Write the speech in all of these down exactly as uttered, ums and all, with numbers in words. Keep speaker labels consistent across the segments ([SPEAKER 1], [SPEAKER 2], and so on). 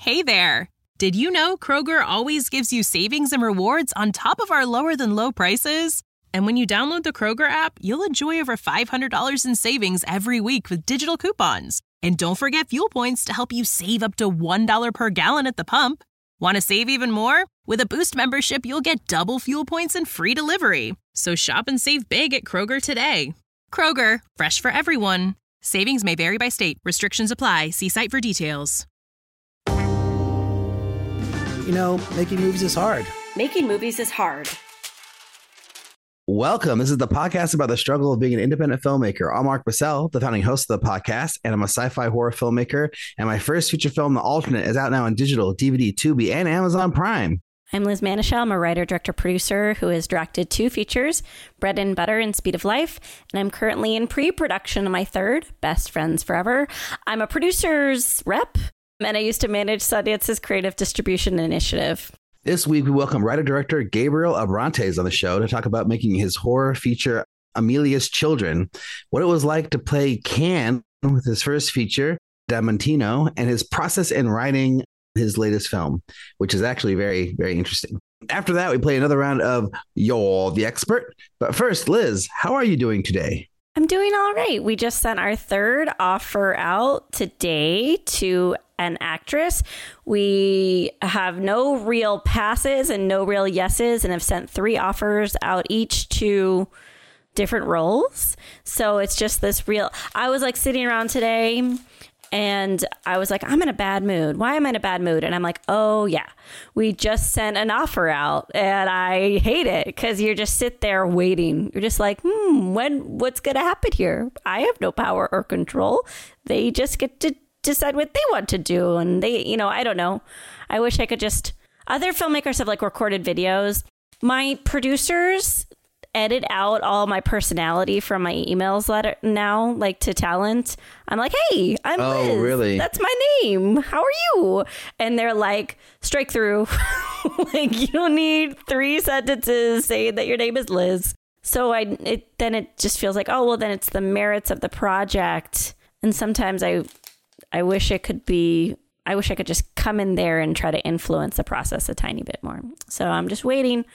[SPEAKER 1] Hey there! Did you know Kroger always gives you savings and rewards on top of our lower-than-low prices? And when you download the Kroger app, you'll enjoy over five hundred dollars in savings every week with digital coupons. And don't forget fuel points to help you save up to one dollar per gallon at the pump. Want to save even more? With a Boost membership, you'll get double fuel points and free delivery. So shop and save big at Kroger today. Kroger, fresh for everyone. Savings may vary by state. Restrictions apply. See site for details.
[SPEAKER 2] You know, making movies is hard.
[SPEAKER 3] Making movies is hard.
[SPEAKER 2] Welcome. This is the podcast about the struggle of being an independent filmmaker. I'm Mark Bissell, the founding host of the podcast, and I'm a sci-fi horror filmmaker. And my first feature film, The Alternate, is out now on digital, D V D, Tubi, and Amazon Prime.
[SPEAKER 3] I'm Liz Manischel. I'm a writer, director, producer who has directed two features, Bread and Butter and Speed of Life. And I'm currently in pre-production of my third, Best Friends Forever. I'm a producer's rep, and I used to manage Sundance's creative distribution initiative.
[SPEAKER 2] This week, we welcome writer-director Gabriel Abrantes on the show to talk about making his horror feature, Amelia's Children, what it was like to play Can with his first feature, Damontino, and his process in writing his latest film, which is actually very, very interesting. After that, we play another round of You're the Expert. But first, Liz, how are you doing today?
[SPEAKER 3] I'm doing all right. We just sent our third offer out today to an actress. We have no real passes and no real yeses and have sent three offers out each to different roles. So it's just this real, I was like sitting around today and I was like, I'm in a bad mood. Why am I in a bad mood? And I'm like, oh yeah, we just sent an offer out and I hate it because you're just sit there waiting. You're just like, hmm, when, what's going to happen here? I have no power or control. They just get to decide what they want to do. And they, you know, I don't know. I wish I could just, other filmmakers have like recorded videos. My producers edit out all my personality from my emails letter now, like to talent. I'm like, hey, I'm
[SPEAKER 2] oh,
[SPEAKER 3] Liz.
[SPEAKER 2] Really?
[SPEAKER 3] That's my name. How are you? And they're like, strike through. Like, you don't need three sentences saying that your name is Liz. So I, it, then it just feels like, oh, well, then it's the merits of the project. And sometimes I, I wish it could be, I wish I could just come in there and try to influence the process a tiny bit more. So I'm just waiting.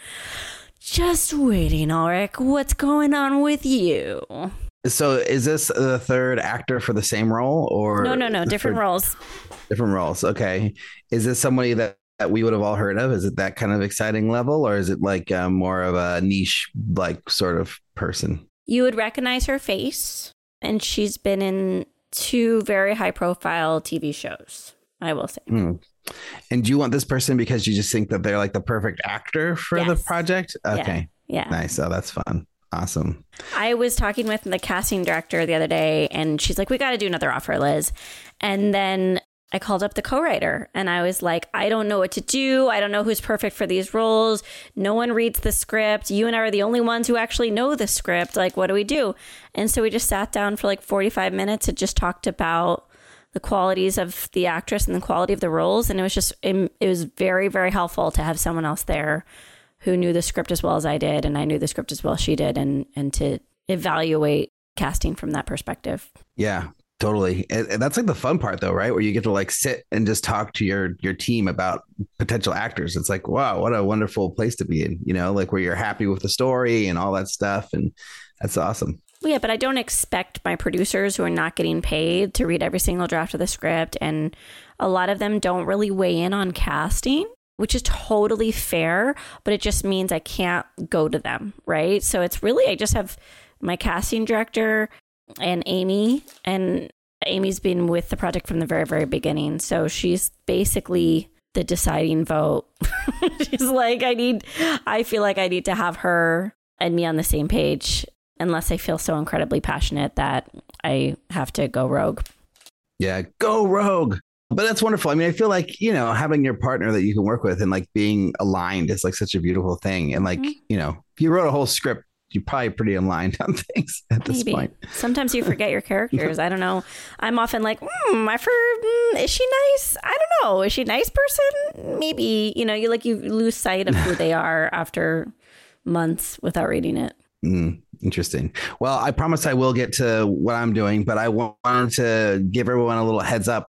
[SPEAKER 3] Just waiting, Ulrich. What's going on with you?
[SPEAKER 2] So is this the third actor for the same role or?
[SPEAKER 3] No, no, no. Different
[SPEAKER 2] third,
[SPEAKER 3] roles.
[SPEAKER 2] Different roles. Okay. Is this somebody that, that we would have all heard of? Is it that kind of exciting level or is it like um, more of a niche, like sort of person?
[SPEAKER 3] You would recognize her face and she's been in two very high profile T V shows, I will say.
[SPEAKER 2] Mm. And do you want this person because you just think that they're like the perfect actor for yes. the project? Okay.
[SPEAKER 3] Yeah. yeah.
[SPEAKER 2] Nice. Oh, that's fun. Awesome.
[SPEAKER 3] I was talking with the casting director the other day and she's like, we got to do another offer, Liz. And then I called up the co-writer and I was like, I don't know what to do. I don't know who's perfect for these roles. No one reads the script. You and I are the only ones who actually know the script. Like, what do we do? And so we just sat down for like forty-five minutes and just talked about the qualities of the actress and the quality of the roles. And it was just, it, it was very, very helpful to have someone else there who knew the script as well as I did. And I knew the script as well as she did. And, and to evaluate casting from that perspective.
[SPEAKER 2] Yeah, totally. And, and that's like the fun part though, right? Where you get to like sit and just talk to your, your team about potential actors. It's like, wow, what a wonderful place to be in, you know, like where you're happy with the story and all that stuff. And that's awesome.
[SPEAKER 3] Well, yeah, but I don't expect my producers who are not getting paid to read every single draft of the script. And a lot of them don't really weigh in on casting, which is totally fair. But it just means I can't go to them. Right. So it's really, I just have my casting director and Amy. And Amy's been with the project from the very, very beginning. So she's basically the deciding vote. She's like, I need, I feel like I need to have her and me on the same page. Unless I feel so incredibly passionate that I have to go rogue.
[SPEAKER 2] Yeah, go rogue. But that's wonderful. I mean, I feel like, you know, having your partner that you can work with and like being aligned is like such a beautiful thing. And like, mm-hmm. you know, if you wrote a whole script, you're probably pretty aligned on things at this
[SPEAKER 3] Maybe.
[SPEAKER 2] point.
[SPEAKER 3] Sometimes you forget your characters. I don't know. I'm often like, hmm, I've heard, mm, is she nice? I don't know. Is she a nice person? Maybe, you know, you like you lose sight of who they are after months without reading it.
[SPEAKER 2] Mm, interesting. Well, I promise I will get to what I'm doing, but I wanted to give everyone a little heads up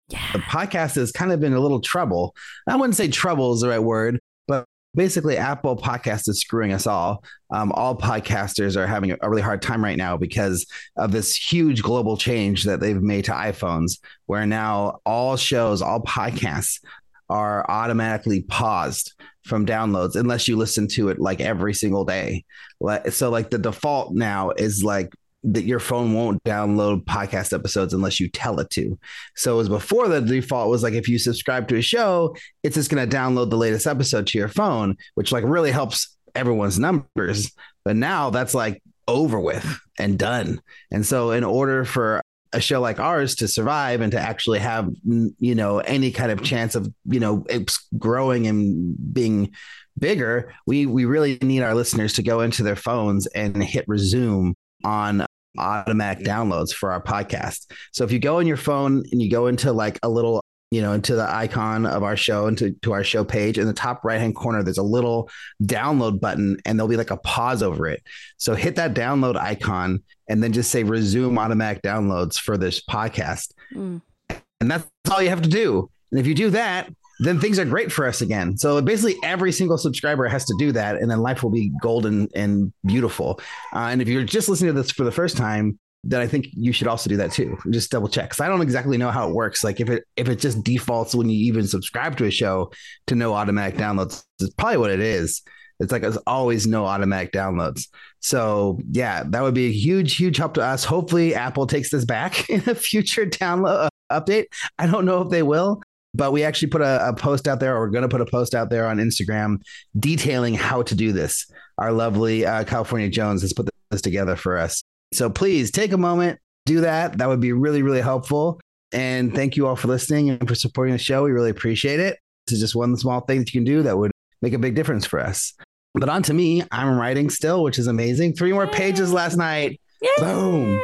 [SPEAKER 3] Yeah.
[SPEAKER 2] The podcast has kind of been a little trouble. I wouldn't say trouble is the right word, but basically Apple Podcast is screwing us all. Um, all podcasters are having a really hard time right now because of this huge global change that they've made to iPhones, where now all shows, all podcasts are automatically paused from downloads unless you listen to it like every single day. So like the default now is like that your phone won't download podcast episodes unless you tell it to. So as before, the default was like, if you subscribe to a show, it's just going to download the latest episode to your phone, which like really helps everyone's numbers. But now that's like over with and done. And so in order for a show like ours to survive and to actually have, you know, any kind of chance of, you know, it's growing and being bigger, we, we really need our listeners to go into their phones and hit resume on automatic downloads for our podcast. So if you go on your phone and you go into like a little, you know, into the icon of our show, into to our show page, in the top right hand corner, there's a little download button and there'll be like a pause over it. So hit that download icon and then just say resume automatic downloads for this podcast. Mm. And that's all you have to do. And if you do that, then things are great for us again. So basically every single subscriber has to do that, and then life will be golden and beautiful. Uh, and if you're just listening to this for the first time, then I think you should also do that too. Just double check. Cause I don't exactly know how it works. Like if it, if it just defaults when you even subscribe to a show to no automatic downloads, it's probably what it is. It's like, there's always no automatic downloads. So yeah, that would be a huge, huge help to us. Hopefully Apple takes this back in a future download uh, update. I don't know if they will, but we actually put a, a post out there, or we're going to put a post out there on Instagram detailing how to do this. Our lovely uh, California Jones has put this together for us. So please take a moment, do that. That would be really, really helpful. And thank you all for listening and for supporting the show. We really appreciate it. This is just one small thing that you can do that would make a big difference for us. But on to me, I'm writing still, which is amazing. Three more pages last night. Yay. Boom.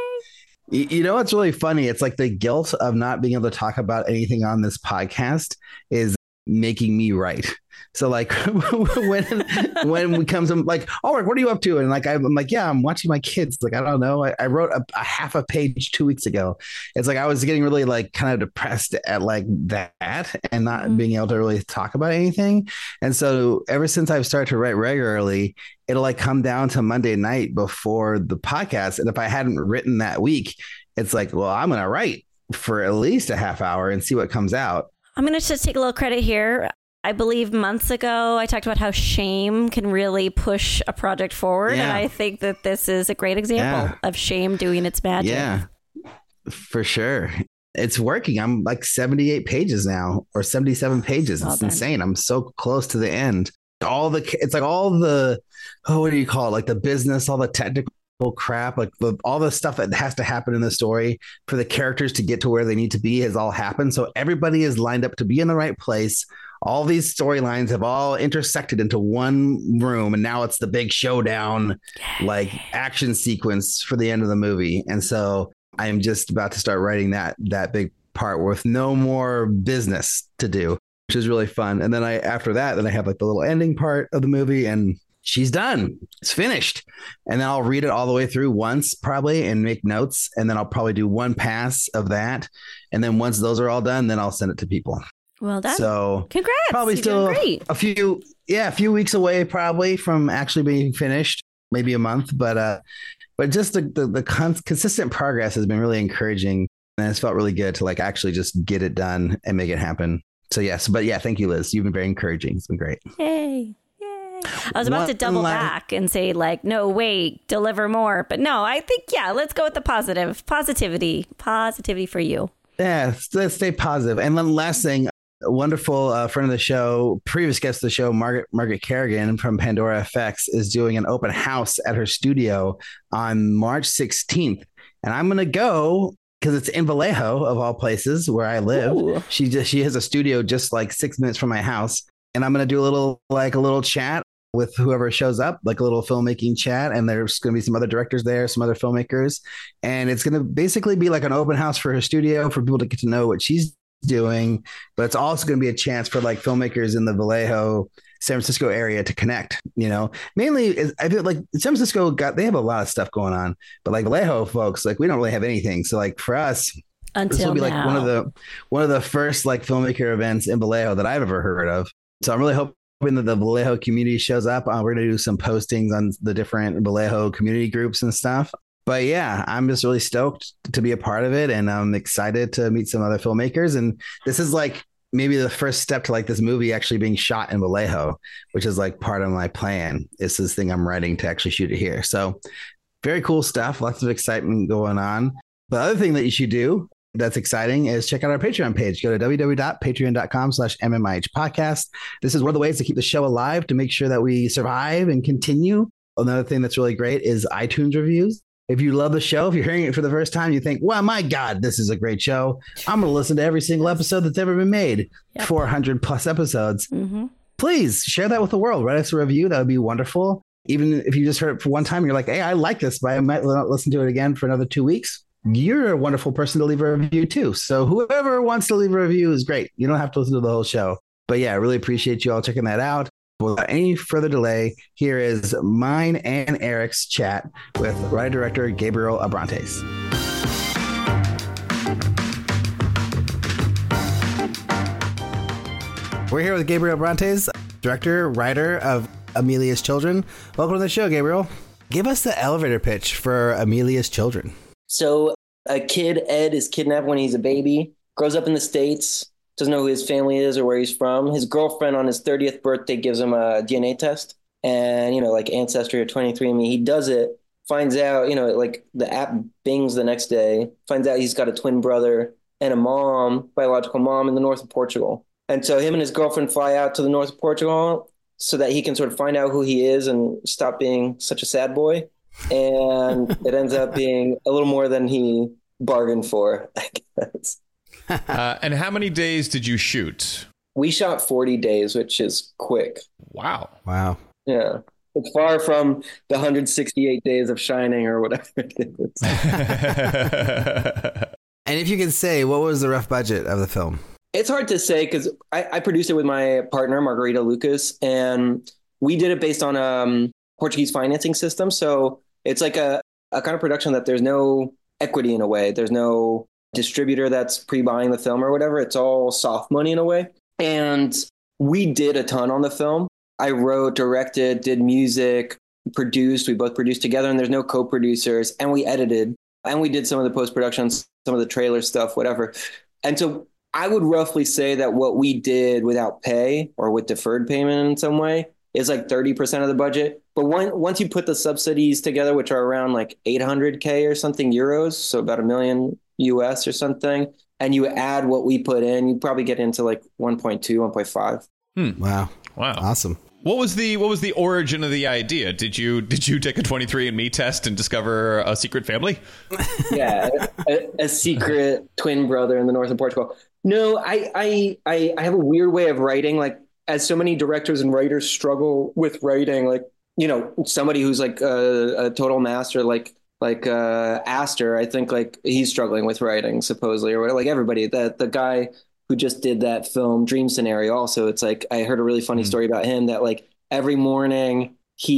[SPEAKER 2] You know what's really funny? It's like the guilt of not being able to talk about anything on this podcast is making me write. So like when when we come to like, oh, what are you up to? And like I'm like, yeah, I'm watching my kids. Like I don't know. I, I wrote a, a half a page two weeks ago. It's like I was getting really like kind of depressed at like that and not mm-hmm. being able to really talk about anything. And so ever since I've started to write regularly, it'll like come down to Monday night before the podcast. And if I hadn't written that week, it's like, well, I'm gonna write for at least a half hour and see what comes out.
[SPEAKER 3] I'm going to just take a little credit here. I believe months ago, I talked about how shame can really push a project forward. Yeah. And I think that this is a great example yeah. of shame doing its magic.
[SPEAKER 2] Yeah, for sure. It's working. I'm like seventy-eight pages now, or seventy-seven pages. Well it's done. Insane. I'm so close to the end. All the, it's like all the, oh, what do you call it? Like the business, all the technical crap, like the, all the stuff that has to happen in the story for the characters to get to where they need to be has all happened. So everybody is lined up to be in the right place. All these storylines have all intersected into one room, and now it's the big showdown, like action sequence for the end of the movie. And so I am just about to start writing that that big part with no more business to do, which is really fun. And then I after that, then I have like the little ending part of the movie, and she's done. It's finished. And then I'll read it all the way through once probably and make notes. And then I'll probably do one pass of that. And then once those are all done, then I'll send it to people.
[SPEAKER 3] Well done.
[SPEAKER 2] So
[SPEAKER 3] congrats.
[SPEAKER 2] Probably
[SPEAKER 3] You're
[SPEAKER 2] still
[SPEAKER 3] great.
[SPEAKER 2] a few, yeah, a few weeks away probably from actually being finished, maybe a month. But, uh, but just the, the, the con- consistent progress has been really encouraging. And it's felt really good to like actually just get it done and make it happen. So yes, but yeah, thank you, Liz. You've been very encouraging. It's been great.
[SPEAKER 3] Yay. I was about One to double line. back and say like, no, wait, deliver more. But no, I think, yeah, let's go with the positive. Positivity. Positivity for you.
[SPEAKER 2] Yeah, let's stay positive. And then last thing, a wonderful uh, friend of the show, previous guest of the show, Margaret Margaret Kerrigan from Pandora F X is doing an open house at her studio on March sixteenth. And I'm going to go because it's in Vallejo, of all places, where I live. Ooh. She just she has a studio just like six minutes from my house. And I'm going to do a little like a little chat with whoever shows up, like a little filmmaking chat. And there's going to be some other directors there, some other filmmakers. And it's going to basically be like an open house for her studio for people to get to know what she's doing. But it's also going to be a chance for like filmmakers in the Vallejo, San Francisco area to connect, you know, mainly I feel like San Francisco got, they have a lot of stuff going on, but like Vallejo folks, like we don't really have anything. So like for us,
[SPEAKER 3] Until
[SPEAKER 2] this will be like
[SPEAKER 3] now.
[SPEAKER 2] one of the one of the first like filmmaker events in Vallejo that I've ever heard of. So I'm really hoping that the Vallejo community shows up. Uh, we're going to do some postings on the different Vallejo community groups and stuff. But yeah, I'm just really stoked to be a part of it. And I'm excited to meet some other filmmakers. And this is like maybe the first step to like this movie actually being shot in Vallejo, which is like part of my plan. It's this thing I'm writing to actually shoot it here. So very cool stuff. Lots of excitement going on. The other thing that you should do that's exciting is check out our Patreon page. Go to www.patreon.com slash MMIH podcast. This is one of the ways to keep the show alive, to make sure that we survive and continue. Another thing that's really great is iTunes reviews. If you love the show, if you're hearing it for the first time, you think, well, my God, this is a great show. I'm going to listen to every single episode that's ever been made. Yep. four hundred plus episodes. Mm-hmm. Please share that with the world. Write us a review. That would be wonderful. Even if you just heard it for one time, you're like, hey, I like this, but I might not listen to it again for another two weeks. You're a wonderful person to leave a review too. So whoever wants to leave a review is great. You don't have to listen to the whole show. But yeah, I really appreciate you all checking that out. Without any further delay, here is mine and Eric's chat with writer-director Gabriel Abrantes. We're here with Gabriel Abrantes, director, writer of Amelia's Children. Welcome to the show, Gabriel. Give us the elevator pitch for Amelia's Children.
[SPEAKER 4] So a kid, Ed, is kidnapped when he's a baby, grows up in the States, doesn't know who his family is or where he's from. His girlfriend on his thirtieth birthday gives him a D N A test and, you know, like Ancestry or twenty-three and me. He does it, finds out, you know, like the app bings the next day, finds out he's got a twin brother and a mom, biological mom in the north of Portugal. And so him and his girlfriend fly out to the north of Portugal so that he can sort of find out who he is and stop being such a sad boy. And it ends up being a little more than he bargained for, I guess.
[SPEAKER 5] uh, and how many days did you shoot?
[SPEAKER 4] We shot forty days, which is quick.
[SPEAKER 5] Wow.
[SPEAKER 2] Wow.
[SPEAKER 4] Yeah. It's far from the one hundred sixty-eight days of Shining or whatever it is.
[SPEAKER 2] And if you can say, what was the rough budget of the film?
[SPEAKER 4] It's hard to say because I, I produced it with my partner, Margarita Lucas, and we did it based on a um, Portuguese financing system. So it's like a, a kind of production that there's no equity in a way. There's no distributor that's pre-buying the film or whatever. It's all soft money in a way. And we did a ton on the film. I wrote, directed, did music, produced. We both produced together, and there's no co-producers. And we edited, and we did some of the post-production, some of the trailer stuff, whatever. And so I would roughly say that what we did without pay or with deferred payment in some way is like thirty percent of the budget. But one, once you put the subsidies together, which are around like eight hundred K or something euros, so about a million U S or something, and you add what we put in, you probably get into like one point two, one point five.
[SPEAKER 2] Hmm. Wow.
[SPEAKER 5] Wow.
[SPEAKER 2] Awesome.
[SPEAKER 5] What was the what was the origin of the idea? Did you did you take a twenty-three and me test and discover a secret family?
[SPEAKER 4] Yeah, a, a secret twin brother in the north of Portugal. No, I, I I I have a weird way of writing. Like, as so many directors and writers struggle with writing, like, you know, somebody who's like a, a total master, like like uh, Aster, I think like he's struggling with writing supposedly, or whatever. Like everybody, that the guy who just did that film Dream Scenario. Also, it's like, I heard a really funny mm-hmm. story about him that like every morning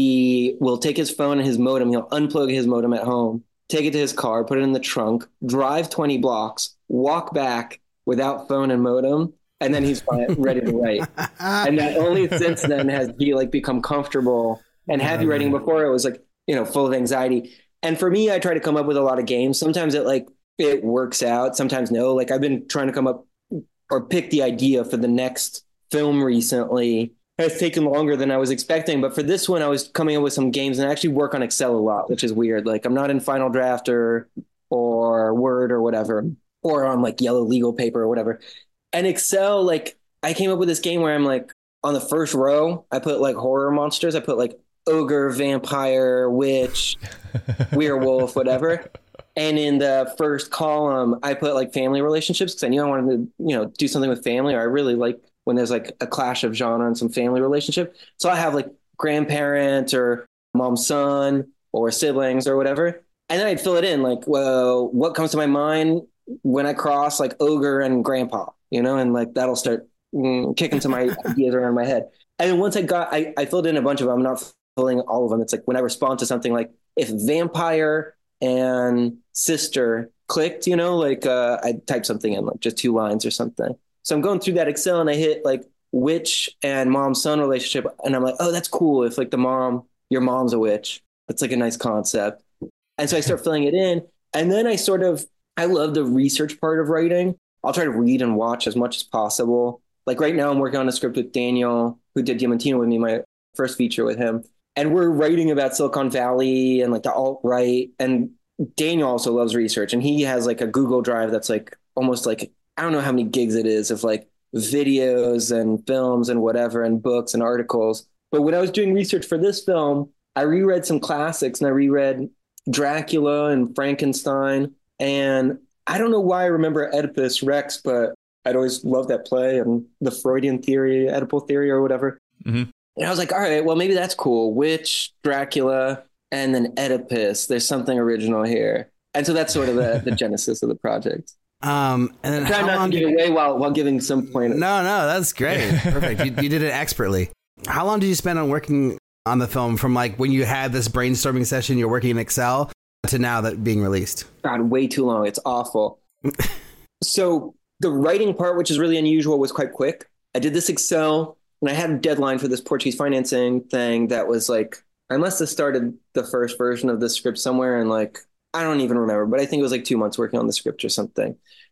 [SPEAKER 4] he will take his phone and his modem, he'll unplug his modem at home, take it to his car, put it in the trunk, drive twenty blocks, walk back without phone and modem, and then he's fine, ready to write. And that only since then has he like become comfortable and happy yeah, writing. Before it was like, you know, full of anxiety. And for me, I try to come up with a lot of games. Sometimes it like, it works out. Sometimes no. Like I've been trying to come up or pick the idea for the next film recently. It's taken longer than I was expecting. But for this one, I was coming up with some games, and I actually work on Excel a lot, which is weird. Like I'm not in Final Draft or, or Word or whatever, or on like yellow legal paper or whatever. And Excel, like I came up with this game where I'm like, on the first row, I put like horror monsters. I put like ogre, vampire, witch, werewolf, whatever. And in the first column, I put like family relationships because I knew I wanted to, you know, do something with family. Or I really like when there's like a clash of genre and some family relationship. So I have like grandparent or mom, son, or siblings or whatever. And then I'd fill it in like, well, what comes to my mind when I cross like ogre and grandpa, you know, and like that'll start mm, kicking some my ideas around my head. And then once I got, I, I filled in a bunch of them. I'm not filling all of them. It's like when I respond to something like if vampire and sister clicked, you know, like uh, I typed something in, like just two lines or something. So I'm going through that Excel and I hit like witch and mom-son relationship. And I'm like, oh, that's cool. If like the mom, your mom's a witch, that's like a nice concept. And so I start filling it in. And then I sort of, I love the research part of writing. I'll try to read and watch as much as possible. Like right now I'm working on a script with Daniel, who did Diamantino with me, my first feature with him. And we're writing about Silicon Valley and like the alt-right. And Daniel also loves research. And he has like a Google Drive that's like almost like, I don't know how many gigs it is of like videos and films and whatever and books and articles. But when I was doing research for this film, I reread some classics and I reread Dracula and Frankenstein. And I don't know why I remember Oedipus Rex, but I'd always loved that play and the Freudian theory, Oedipal theory or whatever.
[SPEAKER 5] Mm-hmm.
[SPEAKER 4] And I was like, all right, well, maybe that's cool. Witch, Dracula, and then Oedipus. There's something original here. And so that's sort of the, the genesis of the project.
[SPEAKER 2] Um, and then
[SPEAKER 4] Try
[SPEAKER 2] how
[SPEAKER 4] not
[SPEAKER 2] long
[SPEAKER 4] to give
[SPEAKER 2] did...
[SPEAKER 4] away while, while giving some point.
[SPEAKER 2] No, no, that's great. Perfect. You, you did it expertly. How long did you spend on working on the film from like when you had this brainstorming session, you're working in Excel, to now that being released?
[SPEAKER 4] God, way too long. It's awful. So the writing part, which is really unusual, was quite quick. I did this Excel and I had a deadline for this Portuguese financing thing that was like, I must have started the first version of the script somewhere in like, I don't even remember, but I think it was like two months working on the script or something.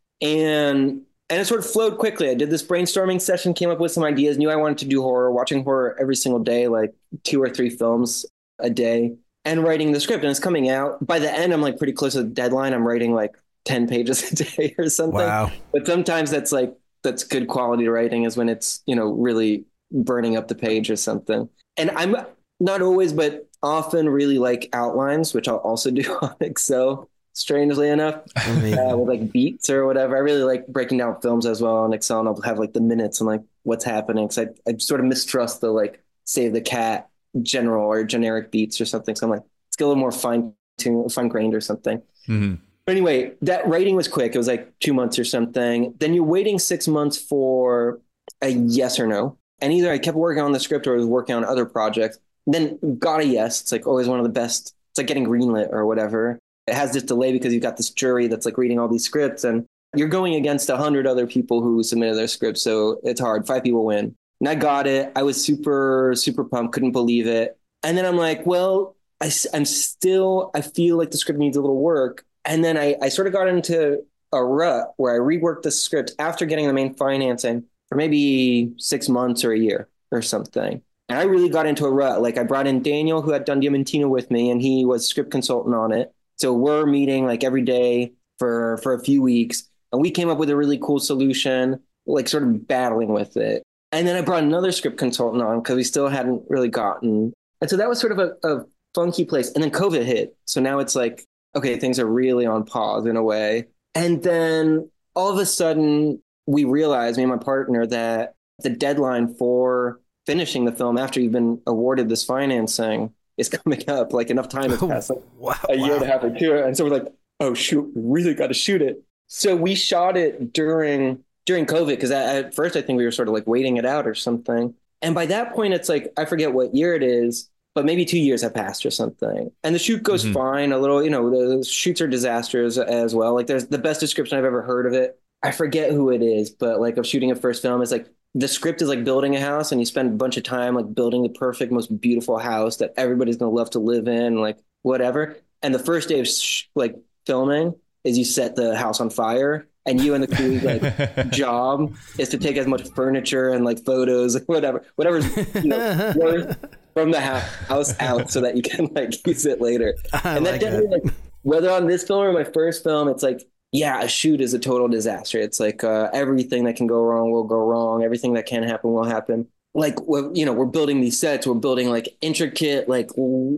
[SPEAKER 4] And and it sort of flowed quickly. I did this brainstorming session, came up with some ideas, knew I wanted to do horror, watching horror every single day, like two or three films a day, and writing the script. And it's coming out. By the end, I'm like pretty close to the deadline. I'm writing like ten pages a day or something.
[SPEAKER 2] Wow.
[SPEAKER 4] But sometimes that's like, that's good quality writing is when it's, you know, really burning up the page or something. And I'm not always, but often really like outlines, which I'll also do on Excel, strangely enough, uh, with like beats or whatever. I really like breaking down films as well on Excel, and I'll have like the minutes and like what's happening. Cause I, I sort of mistrust the like Save the Cat general or generic beats or something. So I'm like, let's get a little more fine tuned, fine grained or something.
[SPEAKER 5] Mm-hmm.
[SPEAKER 4] But anyway, that writing was quick. It was like two months or something. Then you're waiting six months for a yes or no. And either I kept working on the script or I was working on other projects. Then got a yes. It's like always one of the best. It's like getting greenlit or whatever. It has this delay because you've got this jury that's like reading all these scripts and you're going against a hundred other people who submitted their scripts. So it's hard. Five people win. And I got it. I was super, super pumped. Couldn't believe it. And then I'm like, well, I, I'm still, I feel like the script needs a little work. And then I, I sort of got into a rut where I reworked the script after getting the main financing for maybe six months or a year or something. And I really got into a rut. Like I brought in Daniel, who had done Diamantino with me, and he was script consultant on it. So we're meeting like every day for, for a few weeks. And we came up with a really cool solution, like sort of battling with it. And then I brought another script consultant on because we still hadn't really gotten. And so that was sort of a, a funky place. And then COVID hit. So now it's like, okay, things are really on pause in a way. And then all of a sudden we realized, me and my partner, that the deadline for finishing the film after you've been awarded this financing is coming up. Like enough time has passed, like
[SPEAKER 2] wow,
[SPEAKER 4] a year
[SPEAKER 2] wow.
[SPEAKER 4] and a half or two. And so we're like, oh shoot, we really got to shoot it. So we shot it during during COVID because at first I think we were sort of like waiting it out or something. And by that point, it's like, I forget what year it is, but maybe two years have passed or something. And the shoot goes mm-hmm. fine. A little, you know, the shoots are disasters as well. Like there's the best description I've ever heard of it. I forget who it is, but like of shooting a first film is like, the script is like building a house and you spend a bunch of time like building the perfect, most beautiful house that everybody's going to love to live in, like whatever. And the first day of sh- like filming is you set the house on fire, and you and the crew's like job is to take as much furniture and like photos, whatever, whatever's you know, worth from the house out so that you can like use it later.
[SPEAKER 2] I
[SPEAKER 4] and
[SPEAKER 2] like
[SPEAKER 4] that definitely, like, whether on this film or my first film, it's like, yeah, a shoot is a total disaster. It's like uh, everything that can go wrong will go wrong. Everything that can happen will happen. Like, we're, you know, we're building these sets. We're building like intricate, like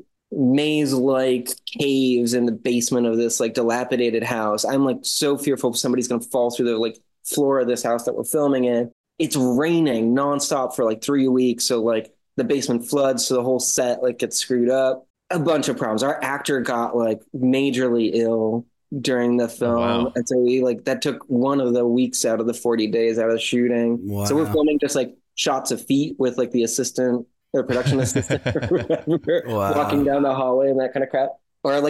[SPEAKER 4] maze-like caves in the basement of this like dilapidated house. I'm like so fearful somebody's going to fall through the like floor of this house that we're filming in. It's raining nonstop for like three weeks. So like the basement floods. So the whole set like gets screwed up. A bunch of problems. Our actor got like majorly ill during the film. Oh, wow. And so we like that took one of the weeks out of the forty days out of the shooting. Wow. So we're filming just like shots of feet with like the assistant or production assistant or whatever, wow. walking down the hallway and that kind of crap. Or like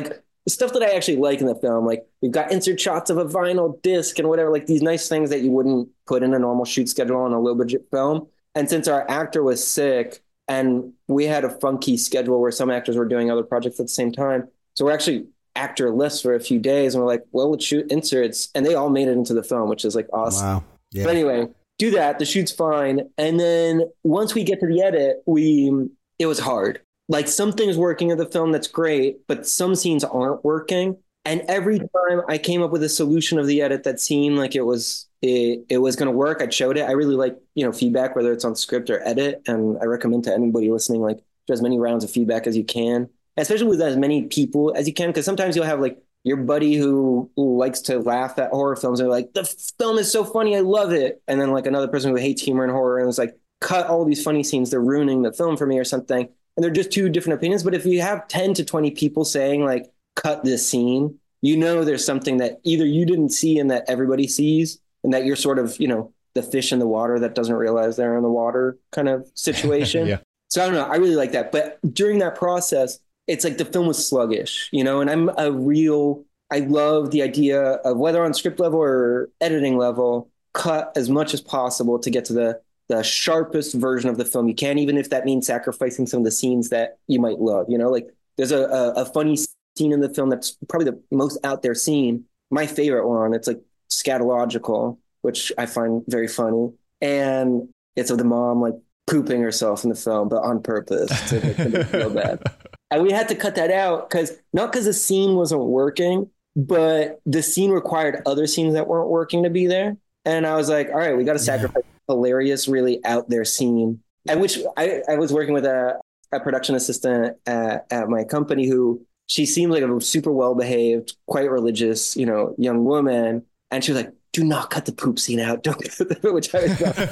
[SPEAKER 4] stuff that I actually like in the film. Like we've got insert shots of a vinyl disc and whatever, like these nice things that you wouldn't put in a normal shoot schedule on a low budget film. And since our actor was sick and we had a funky schedule where some actors were doing other projects at the same time, so we're actually actor-less for a few days, and we're like, well, let's shoot inserts, and they all made it into the film, which is like awesome.
[SPEAKER 2] Wow. Yeah.
[SPEAKER 4] But anyway, do that. The shoot's fine, and then once we get to the edit, we it was hard. Like some things working in the film, that's great, but some scenes aren't working. And every time I came up with a solution of the edit that seemed like it was it, it was going to work, I showed it. I really like, you know, feedback, whether it's on script or edit. And I recommend to anybody listening, like, do as many rounds of feedback as you can, especially with as many people as you can. Because sometimes you'll have like your buddy who, who likes to laugh at horror films and they're like, the film is so funny, I love it. And then like another person who hates humor and horror and is like, cut all these funny scenes, they're ruining the film for me or something. And they're just two different opinions. But if you have ten to twenty people saying like, cut this scene, you know, there's something that either you didn't see and that everybody sees, and that you're sort of, you know, the fish in the water that doesn't realize they're in the water kind of situation. Yeah. So I don't know. I really like that. But during that process, it's like the film was sluggish, you know, and I'm a real, I love the idea of whether on script level or editing level, cut as much as possible to get to the the sharpest version of the film you can, even if that means sacrificing some of the scenes that you might love. You know, like there's a, a, a funny scene in the film that's probably the most out there scene. My favorite one, it's like scatological, which I find very funny. And it's of the mom like pooping herself in the film, but on purpose to make them feel bad. And we had to cut that out because not because the scene wasn't working, but the scene required other scenes that weren't working to be there. And I was like, all right, we got to sacrifice a hilarious, really out there scene. At which I, I was working with a, a production assistant at, at my company who she seemed like a super well-behaved, quite religious, you know, young woman. And she was like, do not cut the poop scene out. Don't cut the, which I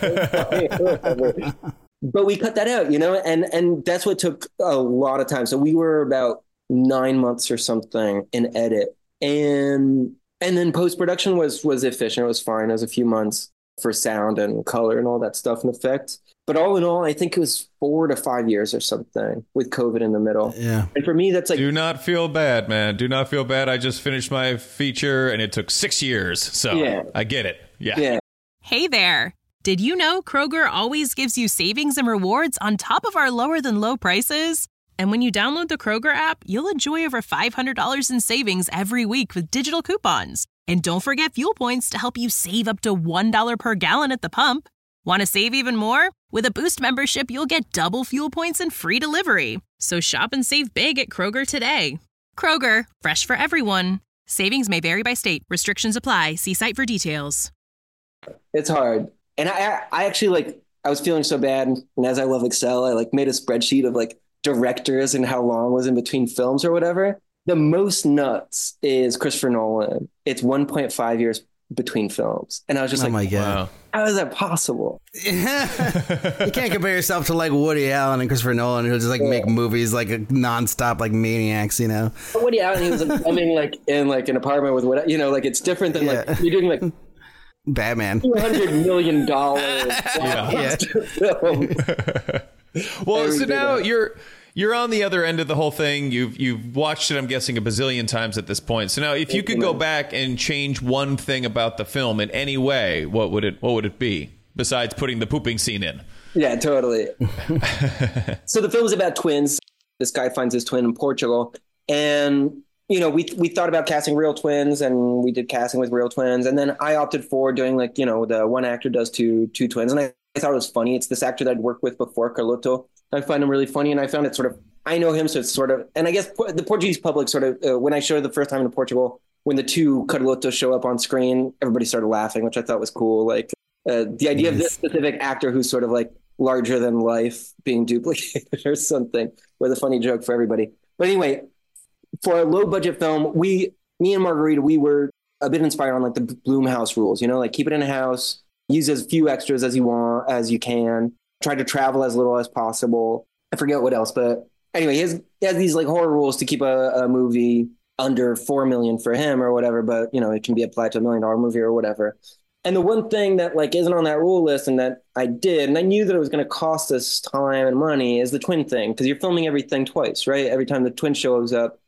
[SPEAKER 4] was not. But we cut that out, you know, and, and that's what took a lot of time. So we were about nine months or something in edit. And and then post-production was was efficient. It was fine. It was a few months for sound and color and all that stuff and effects. But all in all, I think it was four to five years or something with COVID in the middle.
[SPEAKER 2] Yeah.
[SPEAKER 4] And for me, that's like...
[SPEAKER 5] Do not feel bad, man. Do not feel bad. I just finished my feature and it took six years. So yeah. I get it. Yeah.
[SPEAKER 4] Yeah.
[SPEAKER 1] Hey there. Did you know Kroger always gives you savings and rewards on top of our lower than low prices? And when you download the Kroger app, you'll enjoy over five hundred dollars in savings every week with digital coupons. And don't forget fuel points to help you save up to one dollar per gallon at the pump. Want to save even more? With a Boost membership, you'll get double fuel points and free delivery. So shop and save big at Kroger today. Kroger, fresh for everyone. Savings may vary by state. Restrictions apply. See site for details.
[SPEAKER 4] It's hard. And I, I actually like, I was feeling so bad. And as I love Excel, I like made a spreadsheet of like directors and how long was in between films or whatever. The most nuts is Christopher Nolan. It's one point five years between films. And I was just
[SPEAKER 2] oh
[SPEAKER 4] like,
[SPEAKER 2] my God.
[SPEAKER 4] Wow. How is that possible?
[SPEAKER 2] You can't compare yourself to like Woody Allen and Christopher Nolan who just like yeah. make movies like a nonstop like maniacs, you know?
[SPEAKER 4] But Woody Allen, he was like, I mean, like in like an apartment with what, you know, like it's different than yeah. like you're doing like
[SPEAKER 2] Batman.
[SPEAKER 4] two hundred million dollars
[SPEAKER 2] yeah.
[SPEAKER 4] film.
[SPEAKER 5] Well,
[SPEAKER 4] Every
[SPEAKER 5] so now
[SPEAKER 4] day.
[SPEAKER 5] you're you're on the other end of the whole thing. You've you've watched it, I'm guessing, a bazillion times at this point. So now, if you could go back and change one thing about the film in any way, what would it what would it be besides putting the pooping scene in?
[SPEAKER 4] Yeah, totally. So the film is about twins. This guy finds his twin in Portugal, and you know, we we thought about casting real twins, and we did casting with real twins, and then I opted for doing like, you know, the one actor does two two twins, and I, I thought it was funny. It's this actor that I'd worked with before, Carlotto. I find him really funny, and I found it sort of, I know him, so it's sort of, and I guess the Portuguese public sort of, uh, when I showed the first time in Portugal, when the two Carlottos show up on screen, everybody started laughing, which I thought was cool. Like uh, the idea yes. of this specific actor who's sort of like larger than life being duplicated or something, with a funny joke for everybody. But anyway, for a low budget film, we, me and Margarita, we were a bit inspired on like the Blumhouse rules, you know, like keep it in a house, use as few extras as you want, as you can, try to travel as little as possible. I forget what else, but anyway, he has, he has these like horror rules to keep a, a movie under four million for him or whatever, but you know, it can be applied to a million dollar movie or whatever. And the one thing that like isn't on that rule list and that I did, and I knew that it was going to cost us time and money, is the twin thing, because you're filming everything twice, right? Every time the twin shows up,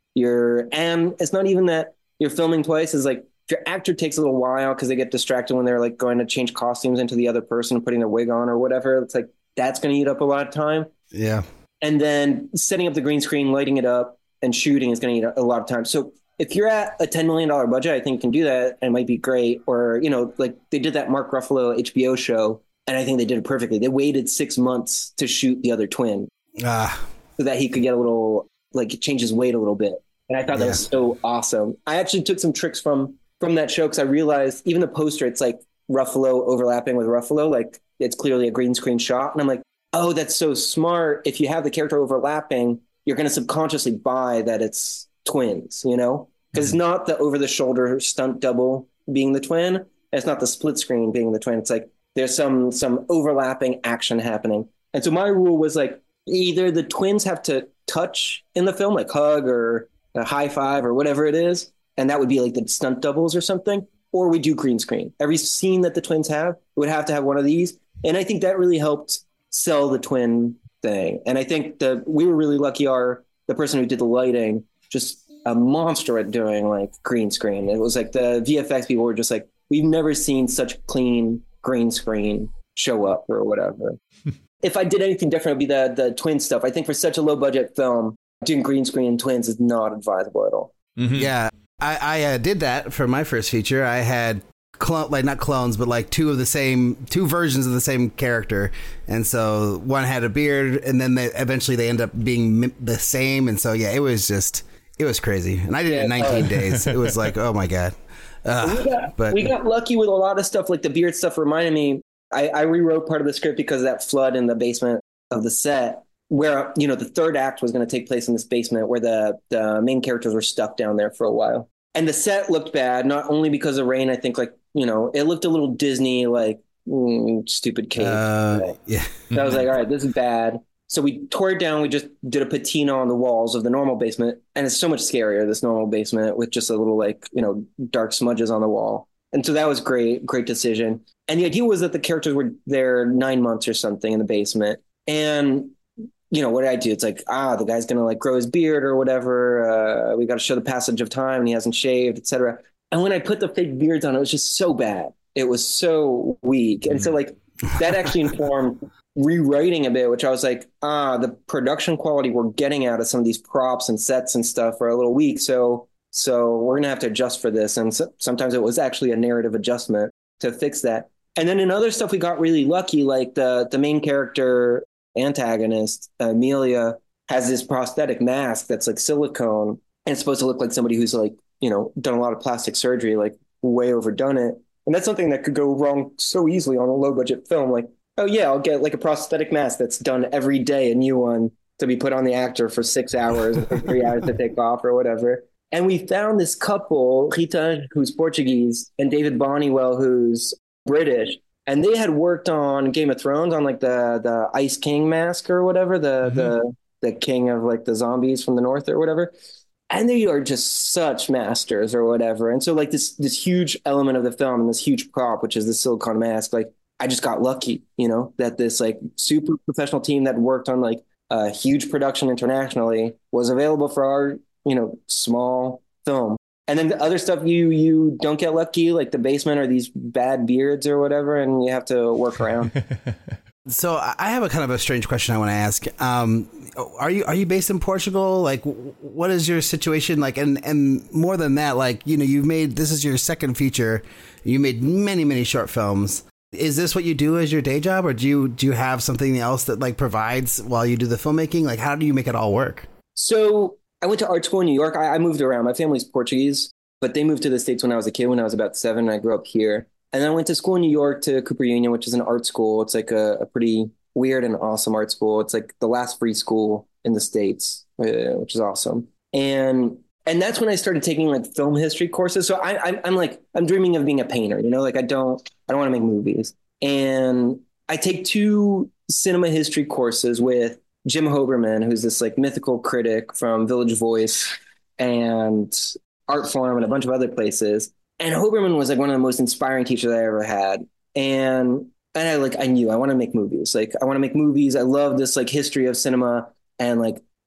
[SPEAKER 4] You're, and it's not even that you're filming twice. It's like if your actor takes a little while because they get distracted when they're like going to change costumes into the other person, putting their wig on or whatever. It's like that's going to eat up a lot of time.
[SPEAKER 2] Yeah.
[SPEAKER 4] And then setting up the green screen, lighting it up, and shooting is going to eat a lot of time. So if you're at a ten million dollars budget, I think you can do that and it might be great. Or, you know, like they did that Mark Ruffalo H B O show, and I think they did it perfectly. They waited six months to shoot the other twin
[SPEAKER 2] Ah.
[SPEAKER 4] so that he could get a little, like, change his weight a little bit. And I thought that
[SPEAKER 2] Yeah.
[SPEAKER 4] was so awesome. I actually took some tricks from from that show because I realized even the poster, it's like Ruffalo overlapping with Ruffalo. Like, it's clearly a green screen shot. And I'm like, oh, that's so smart. If you have the character overlapping, you're going to subconsciously buy that it's twins, you know? Because it's not the over-the-shoulder stunt double being the twin. And it's not the split screen being the twin. It's like there's some some overlapping action happening. And so my rule was like either the twins have to touch in the film, like hug or a high five or whatever it is, and that would be like the stunt doubles or something, or we do green screen. Every scene that the twins have would have to have one of these. And I think that really helped sell the twin thing. And I think that we were really lucky. Our the person who did the lighting, just a monster at doing like green screen. It was like the V F X people were just like, we've never seen such clean green screen show up or whatever. If I did anything different, it'd be the the twin stuff. I think for such a low budget film, doing green screen and twins is not advisable at all.
[SPEAKER 5] Mm-hmm.
[SPEAKER 2] Yeah, I, I uh, did that for my first feature. I had clone, like not clones, but like two of the same, two versions of the same character, and so one had a beard, and then they eventually they end up being mi- the same, and so yeah, it was just it was crazy, and I did it in nineteen days. It was like, oh my god. Uh,
[SPEAKER 4] we, got,
[SPEAKER 2] but
[SPEAKER 4] we got lucky with a lot of stuff, like the beard stuff reminded me. I, I rewrote part of the script because of that flood in the basement of the set, where, you know, the third act was going to take place in this basement where the, the main characters were stuck down there for a while. And the set looked bad, not only because of rain. I think, like, you know, it looked a little Disney, like, mm, stupid cave.
[SPEAKER 2] uh, yeah,
[SPEAKER 4] So I was like, all right, this is bad. So we tore it down. We just did a patina on the walls of the normal basement. And it's so much scarier, this normal basement, with just a little, like, you know, dark smudges on the wall. And so that was great, great decision. And the idea was that the characters were there nine months or something in the basement. And, you know, what did I do? It's like, ah, the guy's going to like grow his beard or whatever. Uh, we got to show the passage of time and he hasn't shaved, et cetera. And when I put the fake beards on, it was just so bad. It was so weak. And so like that actually informed rewriting a bit, which I was like, ah, the production quality we're getting out of some of these props and sets and stuff are a little weak. So, so we're going to have to adjust for this. And so, sometimes it was actually a narrative adjustment to fix that. And then in other stuff, we got really lucky. Like the, the main character antagonist, Amelia, has this prosthetic mask that's like silicone. And it's supposed to look like somebody who's like, you know, done a lot of plastic surgery, like way overdone it. And that's something that could go wrong so easily on a low budget film. Like, oh yeah, I'll get like a prosthetic mask that's done every day, a new one to be put on the actor for six hours or three hours to take off or whatever. And we found this couple, Rita, who's Portuguese, and David Bonnywell, who's British. And they had worked on Game of Thrones on like the, the Ice King mask or whatever, the, mm-hmm. the, the king of like the zombies from the north or whatever. And they are just such masters or whatever. And so like this, this huge element of the film and this huge prop, which is the silicone mask, like I just got lucky, you know, that this like super professional team that worked on like a huge production internationally was available for our, you know, small film. And then the other stuff you you don't get lucky, like the basement or these bad beards or whatever, and you have to work around.
[SPEAKER 2] So I have a kind of a strange question I want to ask. Um, are you are you based in Portugal? Like, what is your situation like? And and more than that, like, you know, you've made, this is your second feature. You made many many short films. Is this what you do as your day job, or do you do you have something else that like provides while you do the filmmaking? Like, how do you make it all work?
[SPEAKER 4] So I went to art school in New York. I, I moved around. My family's Portuguese, but they moved to the States when I was a kid, when I was about seven, and I grew up here. And then I went to school in New York, to Cooper Union, which is an art school. It's like a, a pretty weird and awesome art school. It's like the last free school in the States, uh, which is awesome. And and that's when I started taking like film history courses. So I, I, I'm like, I'm dreaming of being a painter, you know, like I don't, I don't want to make movies. And I take two cinema history courses with Jim Hoberman, who's this like mythical critic from Village Voice and Artforum and a bunch of other places. And Hoberman was like one of the most inspiring teachers I ever had. And and I like I knew I want to make movies. Like I want to make movies. I love this like history of cinema and like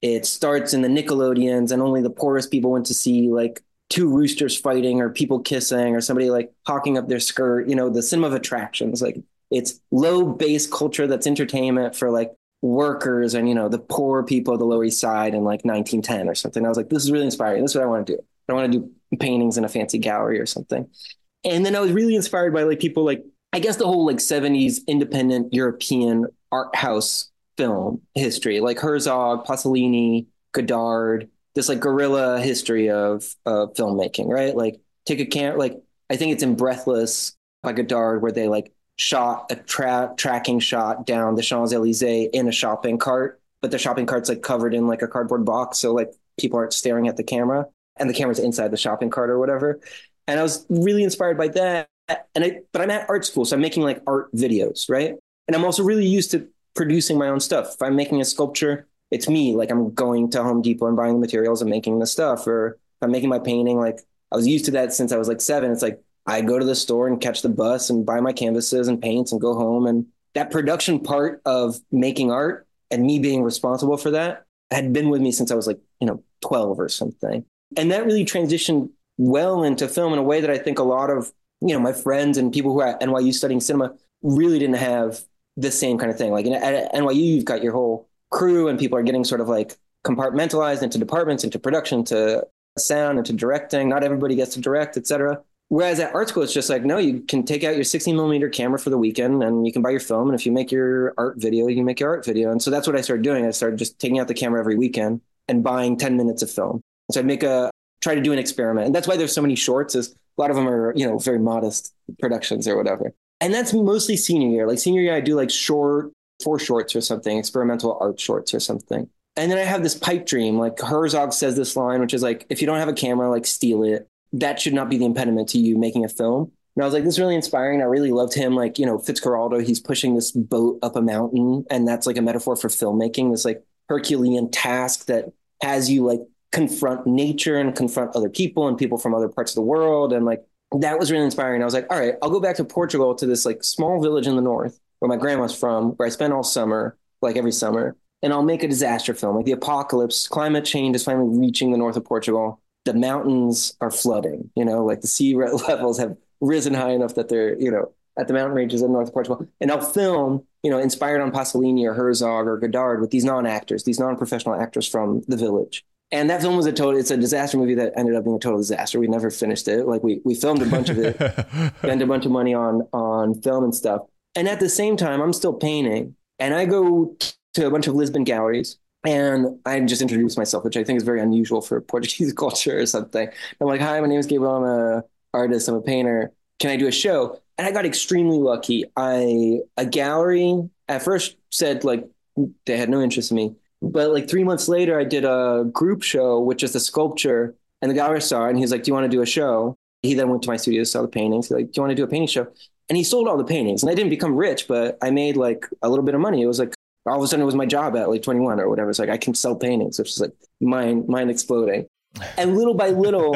[SPEAKER 4] it starts in the Nickelodeons and only the poorest people went to see like two roosters fighting or people kissing or somebody like hawking up their skirt, you know, the cinema of attractions. Like it's low base culture that's entertainment for like workers and, you know, the poor people of the Lower East Side in like nineteen ten or something. I was like, this is really inspiring. This is what I want to do. I want to do paintings in a fancy gallery or something. And then I was really inspired by like people like, I guess the whole like seventies independent European art house film history, like Herzog, Pasolini, Godard, this like guerrilla history of uh, filmmaking, right? Like take a camera, like I think it's in Breathless by Godard where they like shot a tra- tracking shot down the Champs-Elysees in a shopping cart, but the shopping cart's like covered in like a cardboard box. So like people aren't staring at the camera and the camera's inside the shopping cart or whatever. And I was really inspired by that. And I, but I'm at art school, so I'm making like art videos, right? And I'm also really used to producing my own stuff. If I'm making a sculpture, it's me. Like I'm going to Home Depot and buying the materials and making the stuff. Or if I'm making my painting, like I was used to that since I was like seven. It's like I go to the store and catch the bus and buy my canvases and paints and go home. And that production part of making art and me being responsible for that had been with me since I was like, you know, twelve or something. And that really transitioned well into film in a way that I think a lot of, you know, my friends and people who are at N Y U studying cinema really didn't have the same kind of thing. Like at N Y U, you've got your whole crew and people are getting sort of like compartmentalized into departments, into production, to sound, into directing. Not everybody gets to direct, et cetera. Whereas at art school, it's just like, no, you can take out your sixteen millimeter camera for the weekend and you can buy your film. And if you make your art video, you can make your art video. And so that's what I started doing. I started just taking out the camera every weekend and buying ten minutes of film. So I'd make a, try to do an experiment. And that's why there's so many shorts, is a lot of them are, you know, very modest productions or whatever. And that's mostly senior year. Like senior year, I do like short, four shorts or something, experimental art shorts or something. And then I have this pipe dream, like Herzog says this line, which is like, if you don't have a camera, like steal it. That should not be the impediment to you making a film. And I was like, this is really inspiring. I really loved him. Like, you know, Fitzcarraldo, he's pushing this boat up a mountain. And that's like a metaphor for filmmaking, this like Herculean task that has you like confront nature and confront other people and people from other parts of the world. And like, that was really inspiring. I was like, all right, I'll go back to Portugal, to this like small village in the north where my grandma's from, where I spent all summer, like every summer. And I'll make a disaster film, like the apocalypse, climate change is finally reaching the north of Portugal. The mountains are flooding, you know, like the sea levels have risen high enough that they're, you know, at the mountain ranges in north of Portugal. And I'll film, you know, inspired on Pasolini or Herzog or Godard with these non-actors, these non-professional actors from the village. And that film was a total, it's a disaster movie that ended up being a total disaster. We never finished it. Like we, we filmed a bunch of it, spent a bunch of money on, on film and stuff. And at the same time, I'm still painting and I go to a bunch of Lisbon galleries and I just introduced myself, which I think is very unusual for Portuguese culture or something. I'm like, hi, my name is Gabriel. I'm a artist. I'm a painter. Can I do a show? And I got extremely lucky. I, a gallery at first said like, they had no interest in me. But like three months later, I did a group show, which is a sculpture, and the gallery saw it, and he's like, do you want to do a show? He then went to my studio, saw the paintings. He's like, do you want to do a painting show? And he sold all the paintings. And I didn't become rich, but I made like a little bit of money. It was like, all of a sudden it was my job at like twenty-one or whatever. It's like, I can sell paintings, which is like mind, mind exploding. And little by little,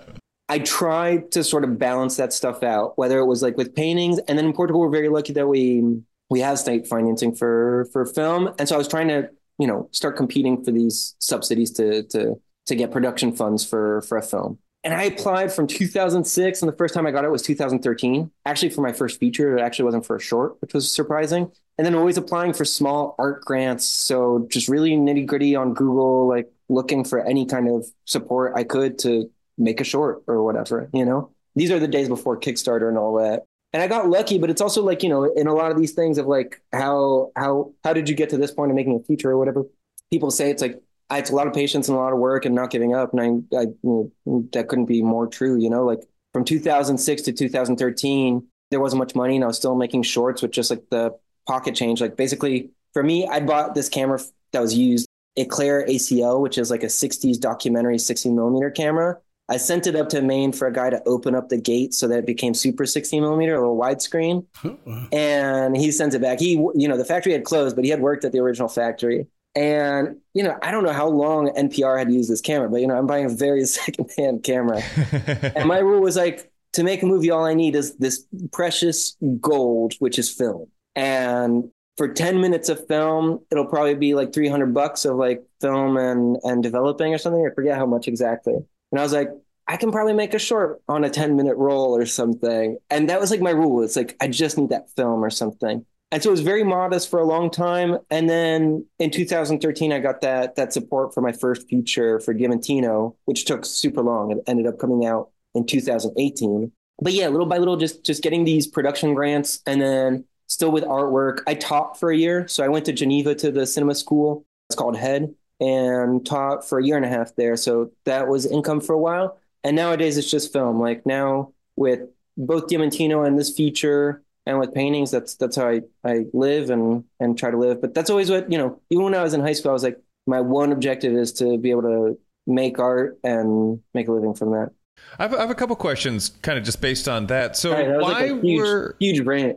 [SPEAKER 4] I tried to sort of balance that stuff out, whether it was like with paintings. And then in Portugal, we're very lucky that we, we have state financing for, for film. And so I was trying to, you know, start competing for these subsidies to, to, to get production funds for, for a film. And I applied from two thousand six. And the first time I got it was two thousand thirteen, actually for my first feature. It actually wasn't for a short, which was surprising. And then always applying for small art grants. So just really nitty gritty on Google, like looking for any kind of support I could to make a short or whatever, you know, these are the days before Kickstarter and all that. And I got lucky, but it's also like, you know, in a lot of these things of like, how, how, how did you get to this point of making a feature or whatever? People say it's like, it's a lot of patience and a lot of work and not giving up. And I, I you know, that couldn't be more true, you know, like from two thousand six to two thousand thirteen, there wasn't much money and I was still making shorts with just like the pocket change. Like basically for me, I bought this camera that was used, Eclair A C L, which is like a sixties documentary sixty millimeter camera. I sent it up to Maine for a guy to open up the gate so that it became super sixty millimeter, a little widescreen. And he sends it back. He, you know, the factory had closed, but he had worked at the original factory. And, you know, I don't know how long N P R had used this camera, but, you know, I'm buying a very secondhand camera. And my rule was like, to make a movie, all I need is this precious gold, which is film. And for ten minutes of film, it'll probably be like three hundred bucks of like film and, and developing or something. I forget how much exactly. And I was like, I can probably make a short on a ten minute roll or something. And that was like my rule. It's like, I just need that film or something. And so it was very modest for a long time. And then in two thousand thirteen, I got that, that support for my first feature for Diamantino, which took super long. It ended up coming out in two thousand eighteen. But yeah, little by little, just, just getting these production grants, and then still with artwork. I taught for a year. So I went to Geneva to the cinema school. It's called HEAD, and taught for a year and a half there. So that was income for a while. And nowadays it's just film. Like now with both Diamantino and this feature and with paintings, that's that's how I, I live and, and try to live. But that's always what, you know, even when I was in high school, I was like, my one objective is to be able to make art and make a living from that.
[SPEAKER 5] I have, I have a couple questions kind of just based on that. So
[SPEAKER 4] right, that
[SPEAKER 5] why
[SPEAKER 4] like a huge,
[SPEAKER 5] were...
[SPEAKER 4] Huge rant.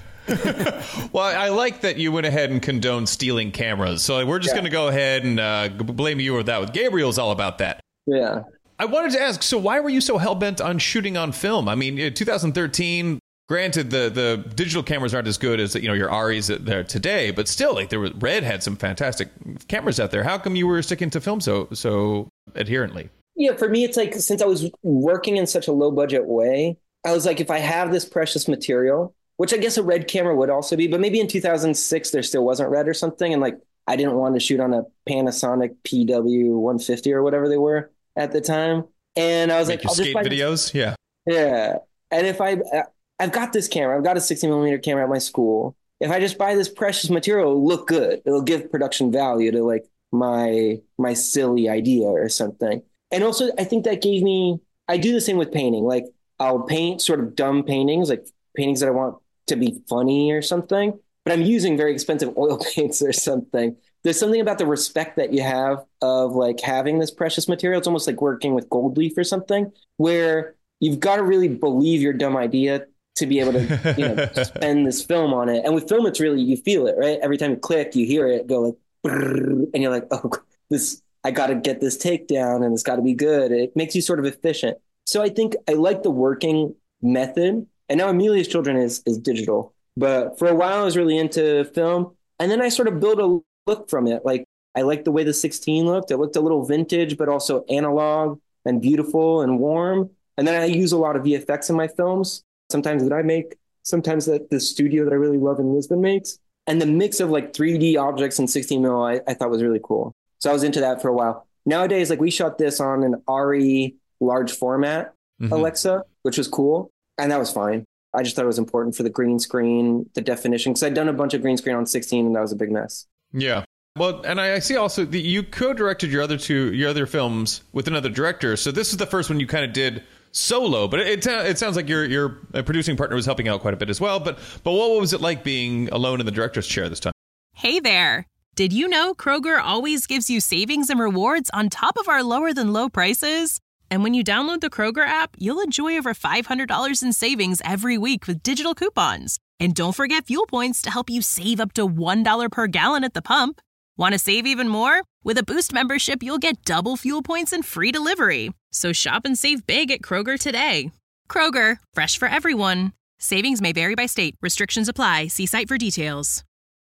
[SPEAKER 5] Well, I like that you went ahead and condoned stealing cameras. So we're just yeah. going to go ahead and uh, blame you or that. With Gabriel's all about that.
[SPEAKER 4] Yeah.
[SPEAKER 5] I wanted to ask, so why were you so hell-bent on shooting on film? I mean, two thousand thirteen, granted, the, the digital cameras aren't as good as, you know, your Aris there today, but still, like, there was, Red had some fantastic cameras out there. How come you were sticking to film so so adherently?
[SPEAKER 4] Yeah, for me, it's like, since I was working in such a low-budget way, I was like, if I have this precious material, which I guess a Red camera would also be, but maybe in two thousand six, there still wasn't Red or something, and, like, I didn't want to shoot on a Panasonic P W one fifty or whatever they were at the time. And I was
[SPEAKER 5] Make
[SPEAKER 4] like, I'll
[SPEAKER 5] skate
[SPEAKER 4] just buy
[SPEAKER 5] videos.
[SPEAKER 4] This.
[SPEAKER 5] Yeah.
[SPEAKER 4] Yeah. And if I, I've got this camera, I've got a sixty millimeter camera at my school. If I just buy this precious material, it'll look good. It'll give production value to like my, my silly idea or something. And also I think that gave me, I do the same with painting. Like I'll paint sort of dumb paintings, like paintings that I want to be funny or something, but I'm using very expensive oil paints or something. There's something about the respect that you have of like having this precious material. It's almost like working with gold leaf or something, where you've got to really believe your dumb idea to be able to, you know, spend this film on it. And with film, it's really, you feel it, right? Every time you click, you hear it go like, and you're like, oh, this, I got to get this take down and it's got to be good. It makes you sort of efficient. So I think I like the working method. And now Amelia's Children is, is digital. But for a while, I was really into film. And then I sort of built a look from it. Like I liked the way the sixteen looked. It looked a little vintage, but also analog and beautiful and warm. And then I use a lot of V F X in my films. Sometimes that I make, sometimes that the studio that I really love in Lisbon makes. And the mix of like three D objects and sixteen mil, I, I thought was really cool. So I was into that for a while. Nowadays, like we shot this on an Arri large format mm-hmm. Alexa, which was cool. And that was fine. I just thought it was important for the green screen, the definition, because I'd done a bunch of green screen on sixteen and that was a big mess.
[SPEAKER 5] Yeah. Well, and I see also that you co-directed your other two, your other films with another director. So this is the first one you kind of did solo, but it, it, it sounds like your your producing partner was helping out quite a bit as well. But but what was it like being alone in the director's chair this time?
[SPEAKER 1] Hey there. Did you know Kroger always gives you savings and rewards on top of our lower than low prices? And when you download the Kroger app, you'll enjoy over five hundred dollars in savings every week with digital coupons. And don't forget fuel points to help you save up to one dollar per gallon at the pump. Want to save even more? With a Boost membership, you'll get double fuel points and free delivery. So shop and save big at Kroger today. Kroger, fresh for everyone. Savings may vary by state. Restrictions apply. See site for details.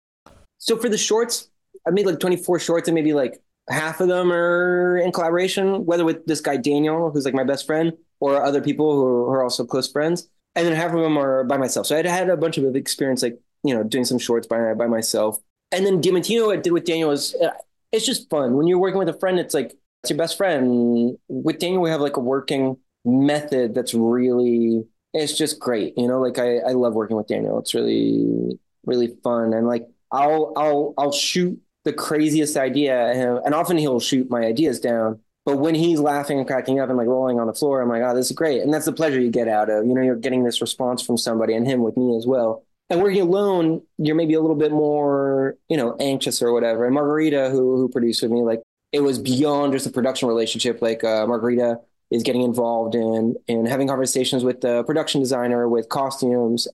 [SPEAKER 4] So for the shorts, I made like twenty-four shorts and maybe like half of them are in collaboration, whether with this guy, Daniel, who's like my best friend, or other people who are also close friends. And then half of them are by myself. So I'd had a bunch of experience, like, you know, doing some shorts by, by myself. And then Diamantino, I did with Daniel, is it's just fun. When you're working with a friend, it's like, it's your best friend. With Daniel, we have like a working method that's really, it's just great. You know, like I, I love working with Daniel. It's really, really fun. And like, I'll, I'll, I'll shoot the craziest idea at him. And often he'll shoot my ideas down. But when he's laughing and cracking up and like rolling on the floor, I'm like, oh, this is great. And that's the pleasure you get out of, you know, you're getting this response from somebody, and him with me as well. And working alone, you're maybe a little bit more, you know, anxious or whatever. And Margarita, who who produced with me, like it was beyond just a production relationship. Like uh, Margarita is getting involved in in having conversations with the production designer, with costumes.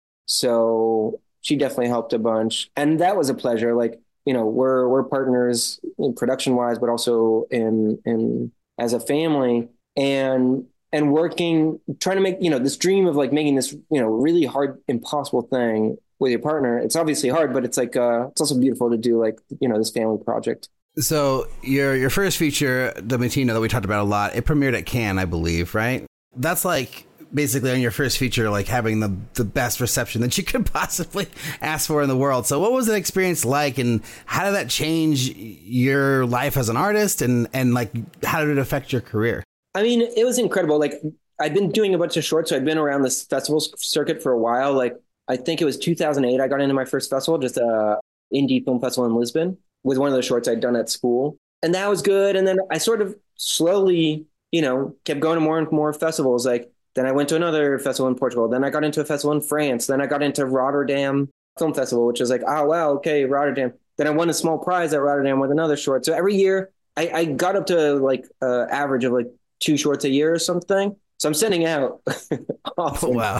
[SPEAKER 4] So she definitely helped a bunch. And that was a pleasure. Like, you know, we're we're partners in production wise, but also in in as a family, and and working, trying to make, you know, this dream of like making this, you know, really hard, impossible thing with your partner. It's obviously hard, but it's like uh, it's also beautiful to do like, you know, this family project.
[SPEAKER 2] So your your first feature, Diamantino, that we talked about a lot, it premiered at Cannes, I believe, right? That's like basically on your first feature, like having the, the best reception that you could possibly ask for in the world. So what was that experience like, and how did that change your life as an artist, and, and like how did it affect your career?
[SPEAKER 4] I mean, it was incredible. Like I'd been doing a bunch of shorts. So I'd been around this festival circuit for a while. Like I think it was two thousand eight. I got into my first festival, just a indie film festival in Lisbon, with one of the shorts I'd done at school. And that was good. And then I sort of slowly, you know, kept going to more and more festivals. Like then I went to another festival in Portugal. Then I got into a festival in France. Then I got into Rotterdam Film Festival, which was like, oh, wow, okay, Rotterdam. Then I won a small prize at Rotterdam with another short. So every year I, I got up to like uh, average of like two shorts a year or something. So I'm sending out awesome
[SPEAKER 2] wow.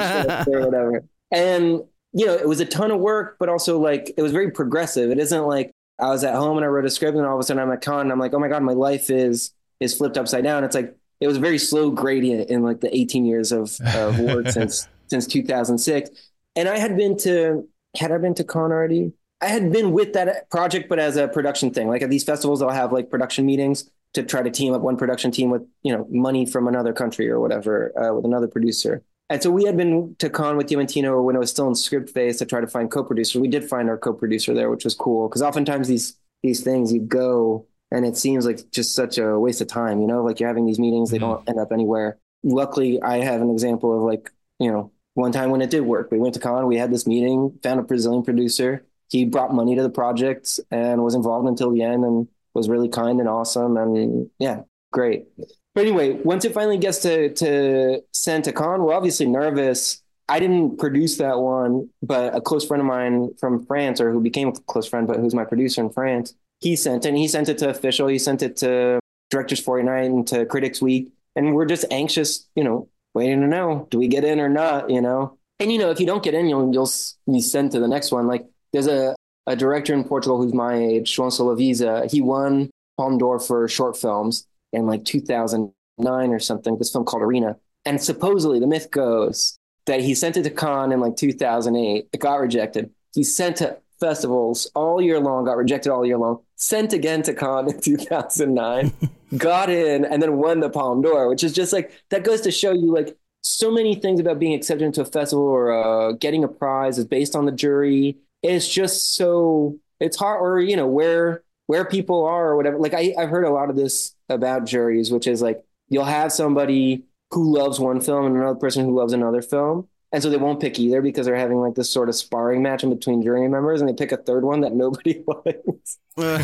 [SPEAKER 4] or whatever. And, you know, it was a ton of work, but also like it was very progressive. It isn't like I was at home and I wrote a script and all of a sudden I'm at Cannes and I'm like, oh my God, my life is is flipped upside down. It's like it was a very slow gradient in like the eighteen years of, of work since since two thousand six. And I had been to had I been to Cannes already? I had been with that project, but as a production thing. Like at these festivals, I'll have like production meetings to try to team up one production team with, you know, money from another country or whatever, uh, with another producer. And so we had been to Cannes with Diamantino when it was still in script phase to try to find co-producers. We did find our co-producer there, which was cool. Because oftentimes these these things, you go and it seems like just such a waste of time, you know, like you're having these meetings, they mm-hmm. don't end up anywhere. Luckily, I have an example of like, you know, one time when it did work. We went to Cannes, we had this meeting, found a Brazilian producer. He brought money to the project and was involved until the end and was really kind and awesome. And yeah, great. But anyway, once it finally gets to, to send to Cannes, we're obviously nervous. I didn't produce that one, but a close friend of mine from France, or who became a close friend, but who's my producer in France, he sent it. And he sent it to Official. He sent it to Directors Fortnight and to Critics Week. And we're just anxious, you know, waiting to know, do we get in or not, you know? And, you know, if you don't get in, you'll, you'll be sent to the next one. Like there's a, a director in Portugal who's my age, João Solavisa. He won Palme d'Or for short films in like two thousand nine or something, this film called Arena. And supposedly the myth goes that he sent it to Cannes in like two thousand eight. It got rejected. He sent to festivals all year long, got rejected all year long, sent again to Cannes in two thousand nine, got in, and then won the Palme d'Or, which is just like, that goes to show you like so many things about being accepted into a festival or uh, getting a prize is based on the jury. It's just so, it's hard, or, you know, where where people are or whatever. Like I, I've heard a lot of this about juries, which is like, you'll have somebody who loves one film and another person who loves another film. And so they won't pick either because they're having like this sort of sparring match in between jury members, and they pick a third one that nobody likes,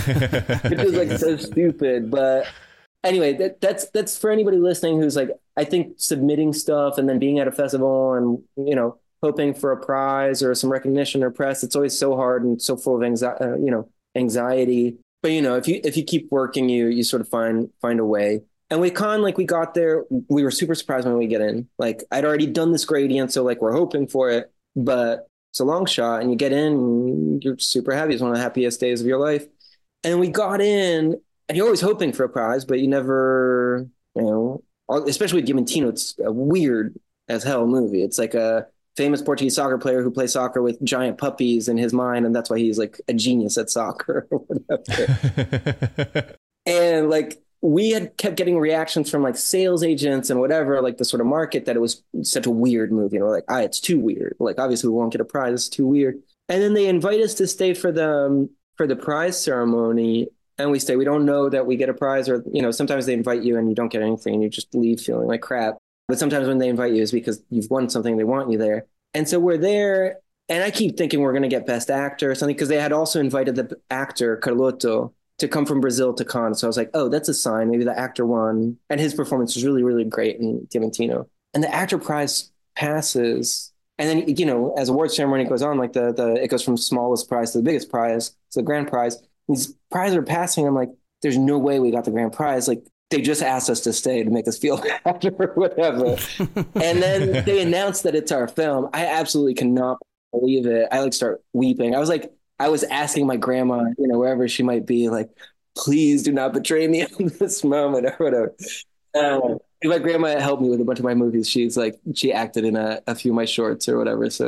[SPEAKER 4] which is like so stupid. But anyway, that, that's, that's for anybody listening who's like, I think submitting stuff and then being at a festival and, you know, hoping for a prize or some recognition or press. It's always so hard and so full of anxiety, uh, you know, anxiety. But, you know, if you, if you keep working, you, you sort of find, find a way. And with Cannes, like we got there, we were super surprised when we get in. Like I'd already done this gradient, so like we're hoping for it, but it's a long shot and you get in and you're super happy. It's one of the happiest days of your life. And we got in and you're always hoping for a prize, but you never, you know, especially with Diamantino, it's a weird as hell movie. It's like a famous Portuguese soccer player who plays soccer with giant puppies in his mind, and that's why he's like a genius at soccer or whatever. And like we had kept getting reactions from like sales agents and whatever, like the sort of market, that it was such a weird movie. And we're like, ah, it's too weird. Like obviously we won't get a prize. It's too weird. And then they invite us to stay for the um, for the prize ceremony, and we stay. We don't know that we get a prize, or you know, sometimes they invite you and you don't get anything and you just leave feeling like crap. But sometimes when they invite you is because you've won something, they want you there. And so we're there, and I keep thinking we're going to get Best Actor or something, because they had also invited the actor, Carlotto, to come from Brazil to Cannes. So I was like, oh, that's a sign. Maybe the actor won. And his performance was really, really great in Diamantino. And the actor prize passes. And then, you know, as awards ceremony goes on, like the, the it goes from smallest prize to the biggest prize, to the grand prize. These prizes are passing. I'm like, there's no way we got the grand prize. Like, they just asked us to stay to make us feel bad or whatever. And then they announced that it's our film. I absolutely cannot believe it. I like start weeping. I was like, I was asking my grandma, you know, wherever she might be, like, please do not betray me in this moment or whatever. Um, my grandma helped me with a bunch of my movies. She's like, she acted in a, a few of my shorts or whatever. So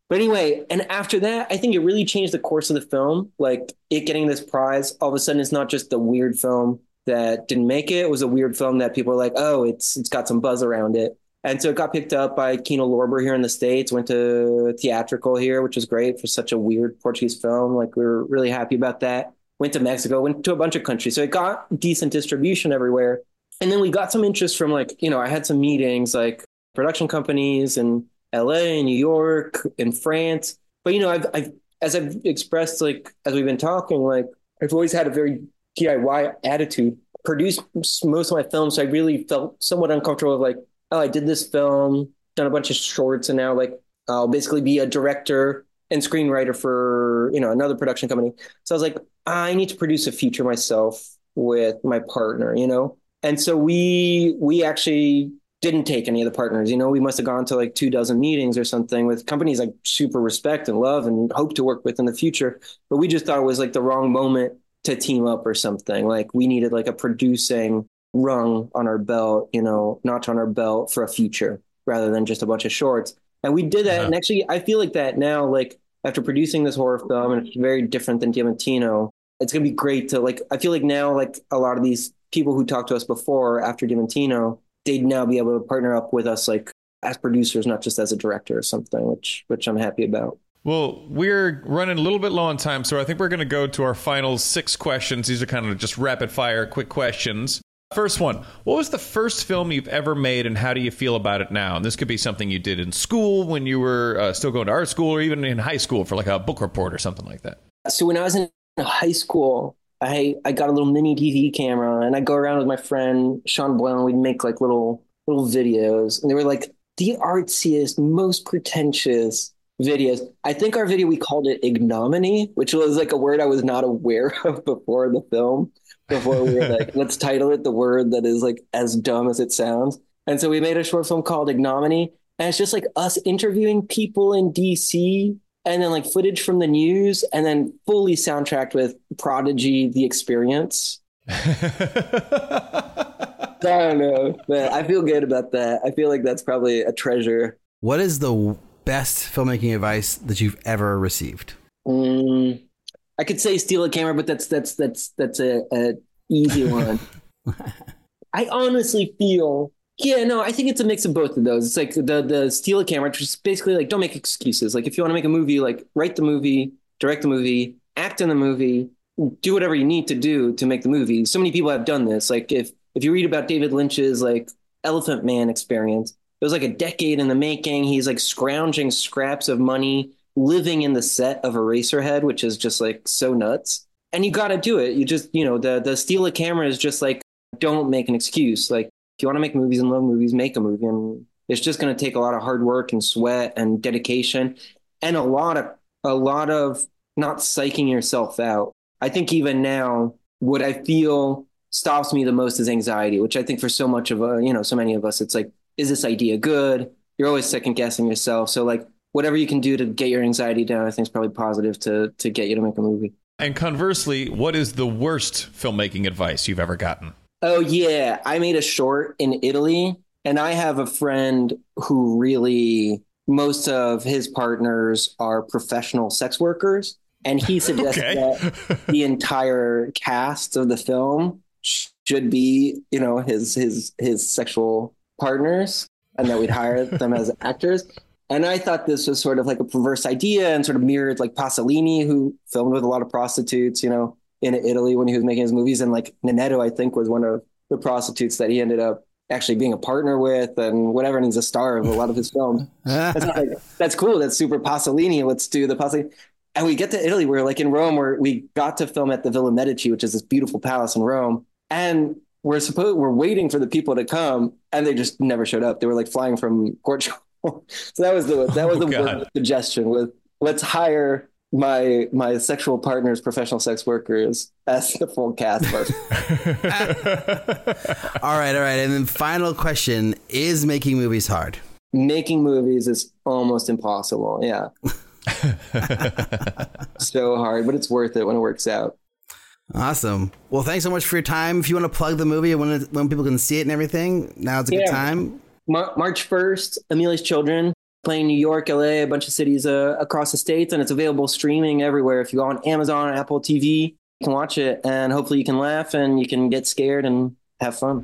[SPEAKER 4] But anyway, and after that, I think it really changed the course of the film. Like it getting this prize, all of a sudden it's not just a weird film that didn't make it. It was a weird film that people were like, oh, it's it's got some buzz around it. And so it got picked up by Kino Lorber here in the States, went to theatrical here, which was great for such a weird Portuguese film. Like we were really happy about that. Went to Mexico, went to a bunch of countries. So it got decent distribution everywhere. And then we got some interest from like, you know, I had some meetings like production companies in L A, New York, in France. But, you know, I've, I've, as I've expressed, like, as we've been talking, like, I've always had a very D I Y attitude, produced most of my films. So I really felt somewhat uncomfortable with like, oh, I did this film, done a bunch of shorts, and now like I'll basically be a director and screenwriter for, you know, another production company. So I was like, I need to produce a feature myself with my partner, you know? And so we, we actually didn't take any of the partners, you know, we must've gone to like two dozen meetings or something with companies like super respect and love and hope to work with in the future. But we just thought it was like the wrong moment to team up or something. Like we needed like a producing rung on our belt, you know, notch on our belt for a feature rather than just a bunch of shorts. And we did that. Uh-huh. And actually, I feel like that now, like after producing this horror film, and it's very different than Diamantino, it's going to be great to like, I feel like now, like a lot of these people who talked to us before after Diamantino, they'd now be able to partner up with us, like as producers, not just as a director or something, which, which I'm happy about.
[SPEAKER 5] Well, we're running a little bit low on time, so I think we're going to go to our final six questions. These are kind of just rapid fire, quick questions. First one, what was the first film you've ever made and how do you feel about it now? And this could be something you did in school when you were uh, still going to art school or even in high school for like a book report or something like that.
[SPEAKER 4] So when I was in high school, I, I got a little mini D V camera and I'd go around with my friend Sean Boyle and we'd make like little little videos. And they were like the artsiest, most pretentious videos. I think our video, we called it ignominy, which was like a word I was not aware of before the film. Before we were like, let's title it the word that is like as dumb as it sounds. And so we made a short film called Ignominy. And it's just like us interviewing people in D C and then like footage from the news and then fully soundtracked with Prodigy, The Experience. I don't know, but I feel good about that. I feel like that's probably a treasure.
[SPEAKER 2] What is the best filmmaking advice that you've ever received?
[SPEAKER 4] Mm. I could say steal a camera, but that's that's that's that's a, a easy one. I honestly feel, yeah, no, I think it's a mix of both of those. It's like the the steal a camera, which is basically like don't make excuses. Like if you want to make a movie, like write the movie, direct the movie, act in the movie, do whatever you need to do to make the movie. So many people have done this. Like if if you read about David Lynch's like Elephant Man experience, it was like a decade in the making. He's like scrounging scraps of money, living in the set of Eraserhead, which is just like so nuts. And you got to do it. You just, you know, the, the steal a camera is just like, don't make an excuse. Like if you want to make movies and love movies, make a movie. And it's just going to take a lot of hard work and sweat and dedication and a lot of, a lot of not psyching yourself out. I think even now, what I feel stops me the most is anxiety, which I think for so much of, a, you know, so many of us, it's like, is this idea good? You're always second guessing yourself. So like, whatever you can do to get your anxiety down, I think is probably positive to to get you to make a movie.
[SPEAKER 5] And conversely, what is the worst filmmaking advice you've ever gotten?
[SPEAKER 4] Oh, yeah. I made a short in Italy, and I have a friend who really, most of his partners are professional sex workers. And he suggested okay. that the entire cast of the film should be, you know, his his his sexual partners, and that we'd hire them as actors. And I thought this was sort of like a perverse idea and sort of mirrored like Pasolini, who filmed with a lot of prostitutes, you know, in Italy when he was making his movies. And like Nanetto, I think, was one of the prostitutes that he ended up actually being a partner with and whatever. And he's a star of a lot of his films. That's, like, that's cool. That's super Pasolini. Let's do the Pasolini. And we get to Italy. We're like in Rome, where we got to film at the Villa Medici, which is this beautiful palace in Rome. And we're supposed we're waiting for the people to come, and they just never showed up. They were like flying from Portugal. So that was the that was the oh, suggestion with let's hire my my sexual partners, professional sex workers, as the full cast. all
[SPEAKER 2] right, all right. And then final question, is making movies hard?
[SPEAKER 4] Making movies is almost impossible. Yeah. So hard, but it's worth it when it works out.
[SPEAKER 2] Awesome. Well, thanks so much for your time. If you want to plug the movie and when, when people can see it and everything, now's a yeah. good time.
[SPEAKER 4] March first, Amelia's Children. playing New York, L A, a bunch of cities uh, across the states, and it's available streaming everywhere. If you go on Amazon, Apple T V, you can watch it, and hopefully you can laugh and you can get scared and have fun.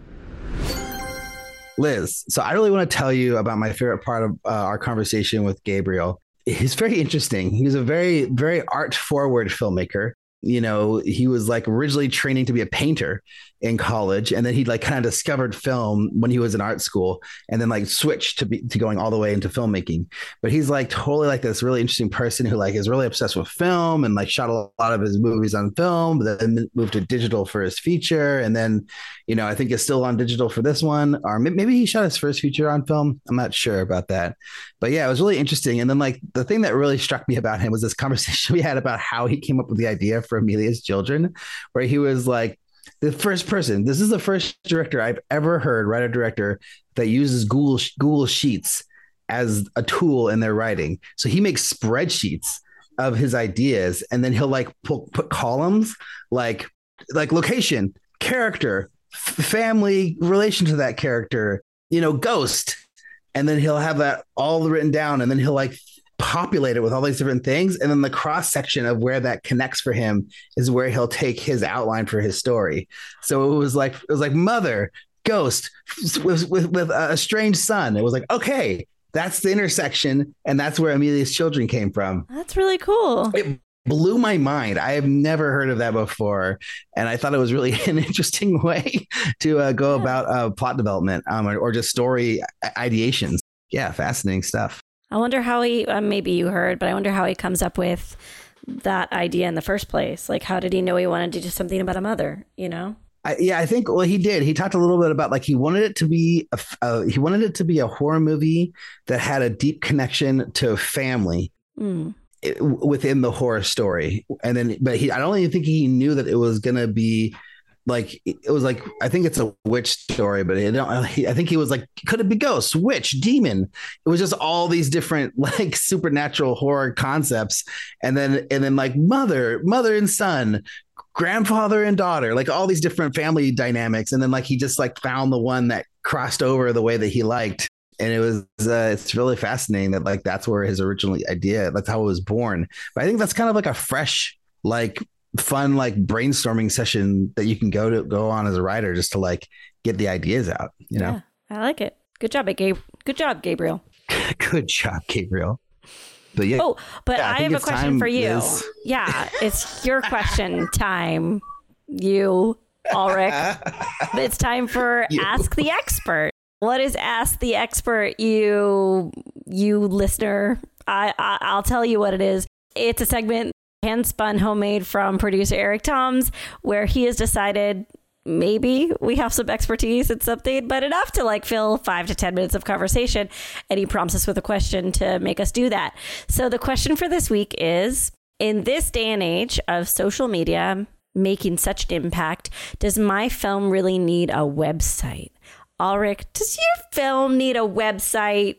[SPEAKER 2] Liz, so I really want to tell you about my favorite part of uh, our conversation with Gabriel. He's very interesting. He's a very, very art forward filmmaker. You know, he was like originally training to be a painter in college, and then he like kind of discovered film when he was in art school, and then like switched to be to going all the way into filmmaking. But he's like totally like this really interesting person who like is really obsessed with film and like shot a lot of his movies on film, but then moved to digital for his feature, and then you know I think is still on digital for this one, or maybe he shot his first feature on film. I'm not sure about that, but yeah, it was really interesting. And then like the thing that really struck me about him was this conversation we had about how he came up with the idea for Amelia's Children, where he was like, the first person, this is the first director I've ever heard, writer director, that uses Google Google Sheets as a tool in their writing. So he makes spreadsheets of his ideas, and then he'll like put, put columns like like location, character, f- family relation to that character, you know, ghost, and then he'll have that all written down, and then he'll like populate it with all these different things, and then the cross section of where that connects for him is where he'll take his outline for his story. So it was like it was like mother, ghost with with, with a strange son. It was like, okay, that's the intersection, and that's where Amelia's Children came from.
[SPEAKER 3] That's really cool.
[SPEAKER 2] It blew my mind. I have never heard of that before, and I thought it was really an interesting way to uh, go yeah. about uh, plot development um, or, or just story ideations. Yeah, fascinating stuff.
[SPEAKER 3] I wonder how he, uh, maybe you heard, but I wonder how he comes up with that idea in the first place. Like, how did he know he wanted to do something about a mother, you know?
[SPEAKER 2] I, yeah, I think, well, he did. He talked a little bit about like, he wanted it to be, a, uh, he wanted it to be a horror movie that had a deep connection to family mm. it, within the horror story. And then, but he, I don't even think he knew that it was going to be like, it was like, I think it's a witch story, but it, I think he was like, could it be ghost, witch, demon? It was just all these different like supernatural horror concepts. And then, and then like mother, mother and son, grandfather and daughter, like all these different family dynamics. And then like, he just like found the one that crossed over the way that he liked. And it was, uh, it's really fascinating that like, that's where his original idea, that's how it was born. But I think that's kind of like a fresh, like, fun like brainstorming session that you can go to go on as a writer just to like get the ideas out, you know.
[SPEAKER 3] Yeah, I like it. Good job, Gabe. Good job, Gabriel.
[SPEAKER 2] Good job, Gabriel. But yeah.
[SPEAKER 3] Oh, but yeah, I, I have a question
[SPEAKER 2] time,
[SPEAKER 3] for you.
[SPEAKER 2] Liz.
[SPEAKER 3] Yeah, it's your question time. You, Ulrich. It's time for you. Ask the Expert. What is Ask the Expert? You, you listener. I, I I'll tell you what it is. It's a segment hand-spun homemade from producer Eric Toms, where he has decided maybe we have some expertise in something, but enough to like fill five to ten minutes of conversation. And he prompts us with a question to make us do that. So the question for this week is, in this day and age of social media making such an impact, does my film really need a website? Ulrich, does your film need a website?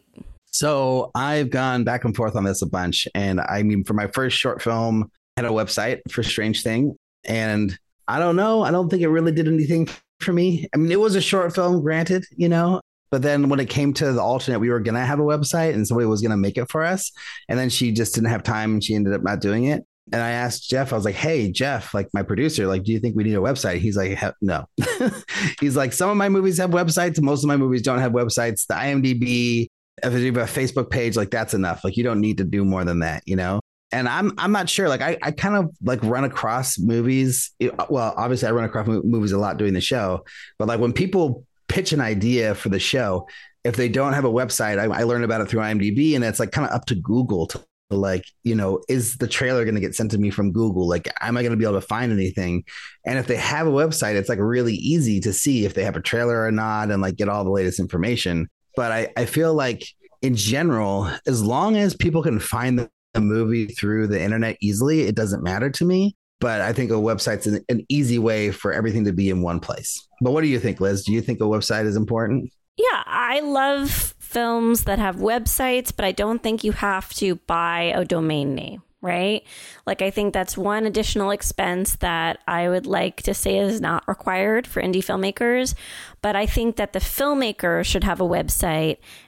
[SPEAKER 2] So I've gone back and forth on this a bunch. And I mean, for my first short film, I had a website for Strange Thing. And I don't know. I don't think it really did anything for me. I mean, it was a short film, granted, you know, but then when it came to the alternate, we were going to have a website and somebody was going to make it for us. And then she just didn't have time and she ended up not doing it. And I asked Jeff, I was like, hey, Jeff, like my producer, like, do you think we need a website? He's like, no. He's like, some of my movies have websites. Most of my movies don't have websites. The IMDb, if you have a Facebook page, like that's enough. Like you don't need to do more than that, you know? And I'm I'm not sure. Like I, I kind of like run across movies. Well, obviously I run across movies a lot doing the show. But like when people pitch an idea for the show, if they don't have a website, I, I learned about it through IMDb, and it's like kind of up to Google to like, you know, is the trailer going to get sent to me from Google? Like, am I going to be able to find anything? And if they have a website, it's like really easy to see if they have a trailer or not and like get all the latest information. But I, I feel like in general, as long as people can find the a movie through the internet easily, it doesn't matter to me. But I think a website's an, an easy way for everything to be in one place. But what do you think, Liz? Do you think a website is important?
[SPEAKER 3] Yeah, I love films that have websites, but I don't think you have to buy a domain name, right? Like, I think that's one additional expense that I would like to say is not required for indie filmmakers. But I think that the filmmaker should have a website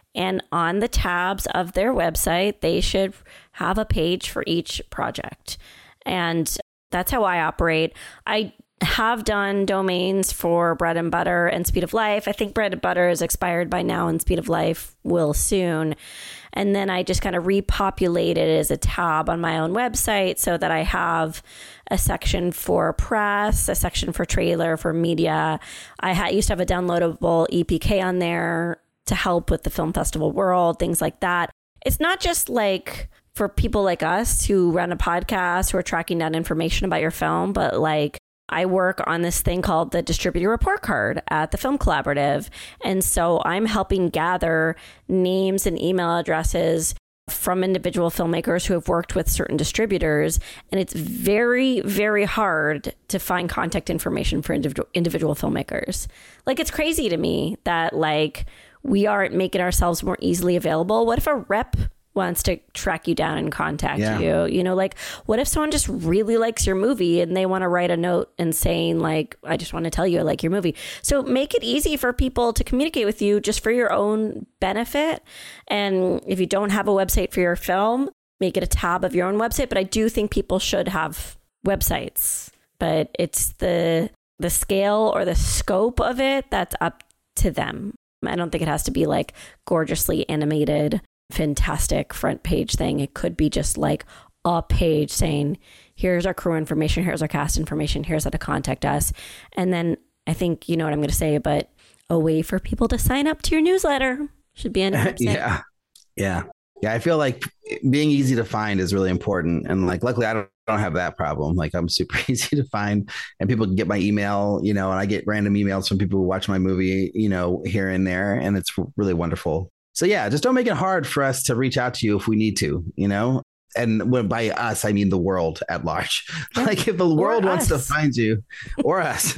[SPEAKER 3] And on the tabs of their website, they should have a page for each project. And that's how I operate. I have done domains for Bread and Butter and Speed of Life. I think Bread and Butter is expired by now and Speed of Life will soon. And then I just kind of repopulated it as a tab on my own website so that I have a section for press, a section for trailer, for media. I ha- used to have a downloadable E P K on there to help with the film festival world, things like that. It's not just like for people like us who run a podcast who are tracking down information about your film, but like I work on this thing called the Distributor Report Card at the Film Collaborative. And so I'm helping gather names and email addresses from individual filmmakers who have worked with certain distributors. And it's very, very hard to find contact information for individual, individual filmmakers. Like, it's crazy to me that like we aren't making ourselves more easily available. What if a rep wants to track you down and contact yeah. you? You know, like, what if someone just really likes your movie and they want to write a note and saying like, I just want to tell you I like your movie. So make it easy for people to communicate with you just for your own benefit. And if you don't have a website for your film, make it a tab of your own website. But I do think people should have websites, but it's the the scale or the scope of it that's up to them. I don't think it has to be like gorgeously animated, fantastic front page thing. It could be just like a page saying, here's our crew information, here's our cast information, here's how to contact us. And then I think, you know what I'm going to say, but a way for people to sign up to your newsletter should be in it.
[SPEAKER 2] Yeah. Yeah. Yeah. I feel like being easy to find is really important. And like, luckily I don't, don't have that problem. Like, I'm super easy to find and people can get my email, you know, and I get random emails from people who watch my movie, you know, here and there. And it's really wonderful. So yeah, just don't make it hard for us to reach out to you if we need to, you know, and when by us, I mean the world at large. Like, if the world wants to find you or us,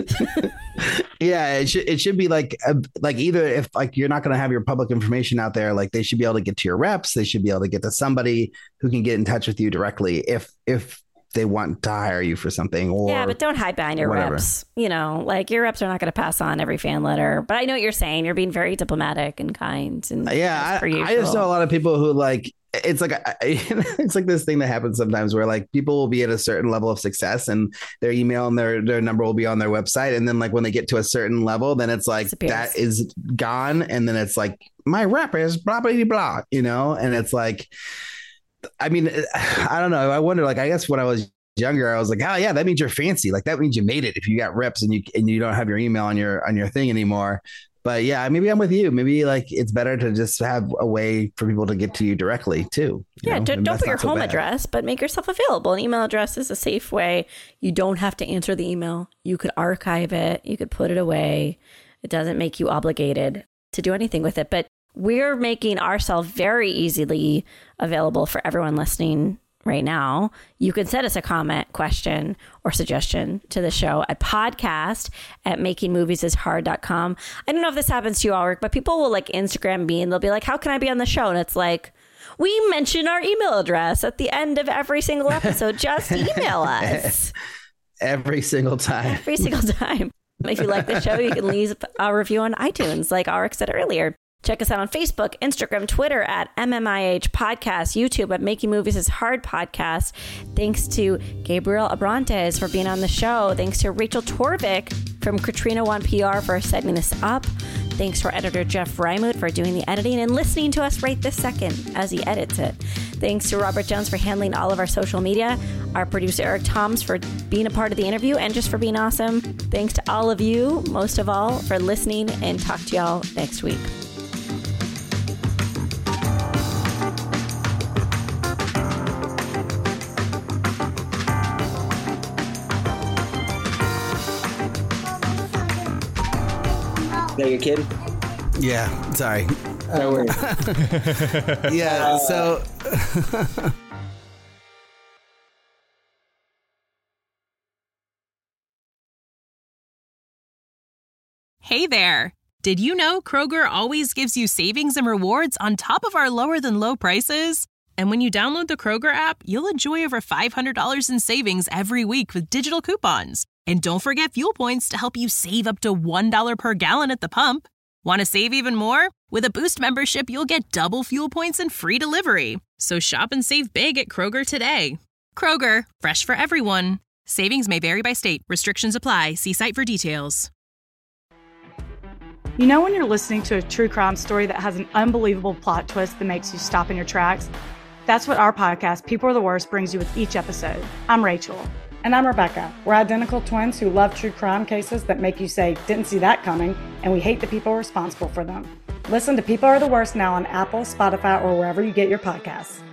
[SPEAKER 2] yeah, it should, it should be like, uh, like either if like you're not going to have your public information out there, like they should be able to get to your reps. They should be able to get to somebody who can get in touch with you directly if, if they want to hire you for something. Or
[SPEAKER 3] yeah, but don't hide behind your whatever. reps. You know, like your reps are not going to pass on every fan letter. But I know what you're saying. You're being very diplomatic and kind. And
[SPEAKER 2] yeah, I, I just know a lot of people who like, it's like, it's like this thing that happens sometimes where like people will be at a certain level of success and their email and their, their number will be on their website. And then like when they get to a certain level, then it's like, that is gone. And then it's like, my rep is blah, blah, blah, blah, you know? And it's like, I mean, I don't know. I wonder, like, I guess when I was younger, I was like, oh yeah, that means you're fancy. Like that means you made it if you got reps and you, and you don't have your email on your, on your thing anymore. But yeah, maybe I'm with you. Maybe like it's better to just have a way for people to get to you directly too.
[SPEAKER 3] Yeah, know? don't, don't put your so home bad. address, but make yourself available. An email address is a safe way. You don't have to answer the email. You could archive it. You could put it away. It doesn't make you obligated to do anything with it. But we're making ourselves very easily available for everyone listening right now. You can send us a comment, question, or suggestion to the show at podcast at making movies is hard dot com. I don't know if this happens to you, Ulrich, but people will like Instagram me and they'll be like, how can I be on the show? And it's like, we mention our email address at the end of every single episode. Just email us.
[SPEAKER 2] Every single time.
[SPEAKER 3] Every single time. If you like the show, you can leave a review on iTunes, like Ulrich said earlier. Check us out on Facebook, Instagram, Twitter at M M I H Podcast, YouTube at Making Movies is Hard Podcast. Thanks to Gabriel Abrantes for being on the show. Thanks to Rachel Torvik from Katrina One P R for setting this up. Thanks to our editor, Jeff Reimuth, for doing the editing and listening to us right this second as he edits it. Thanks to Robert Jones for handling all of our social media. Our producer, Eric Toms, for being a part of the interview and just for being awesome. Thanks to all of you, most of all, for listening, and talk to y'all next week.
[SPEAKER 4] Is that your kid?
[SPEAKER 2] Yeah, sorry.
[SPEAKER 4] No worries.
[SPEAKER 2] Yeah, so...
[SPEAKER 1] Hey there. Did you know Kroger always gives you savings and rewards on top of our lower than low prices? And when you download the Kroger app, you'll enjoy over five hundred dollars in savings every week with digital coupons. And don't forget fuel points to help you save up to one dollar per gallon at the pump. Want to save even more? With a Boost membership, you'll get double fuel points and free delivery. So shop and save big at Kroger today. Kroger, fresh for everyone. Savings may vary by state. Restrictions apply. See site for details.
[SPEAKER 6] You know when you're listening to a true crime story that has an unbelievable plot twist that makes you stop in your tracks? That's what our podcast, People Are the Worst, brings you with each episode. I'm Rachel.
[SPEAKER 7] And I'm Rebecca. We're identical twins who love true crime cases that make you say, didn't see that coming, and we hate the people responsible for them. Listen to People Are the Worst now on Apple, Spotify, or wherever you get your podcasts.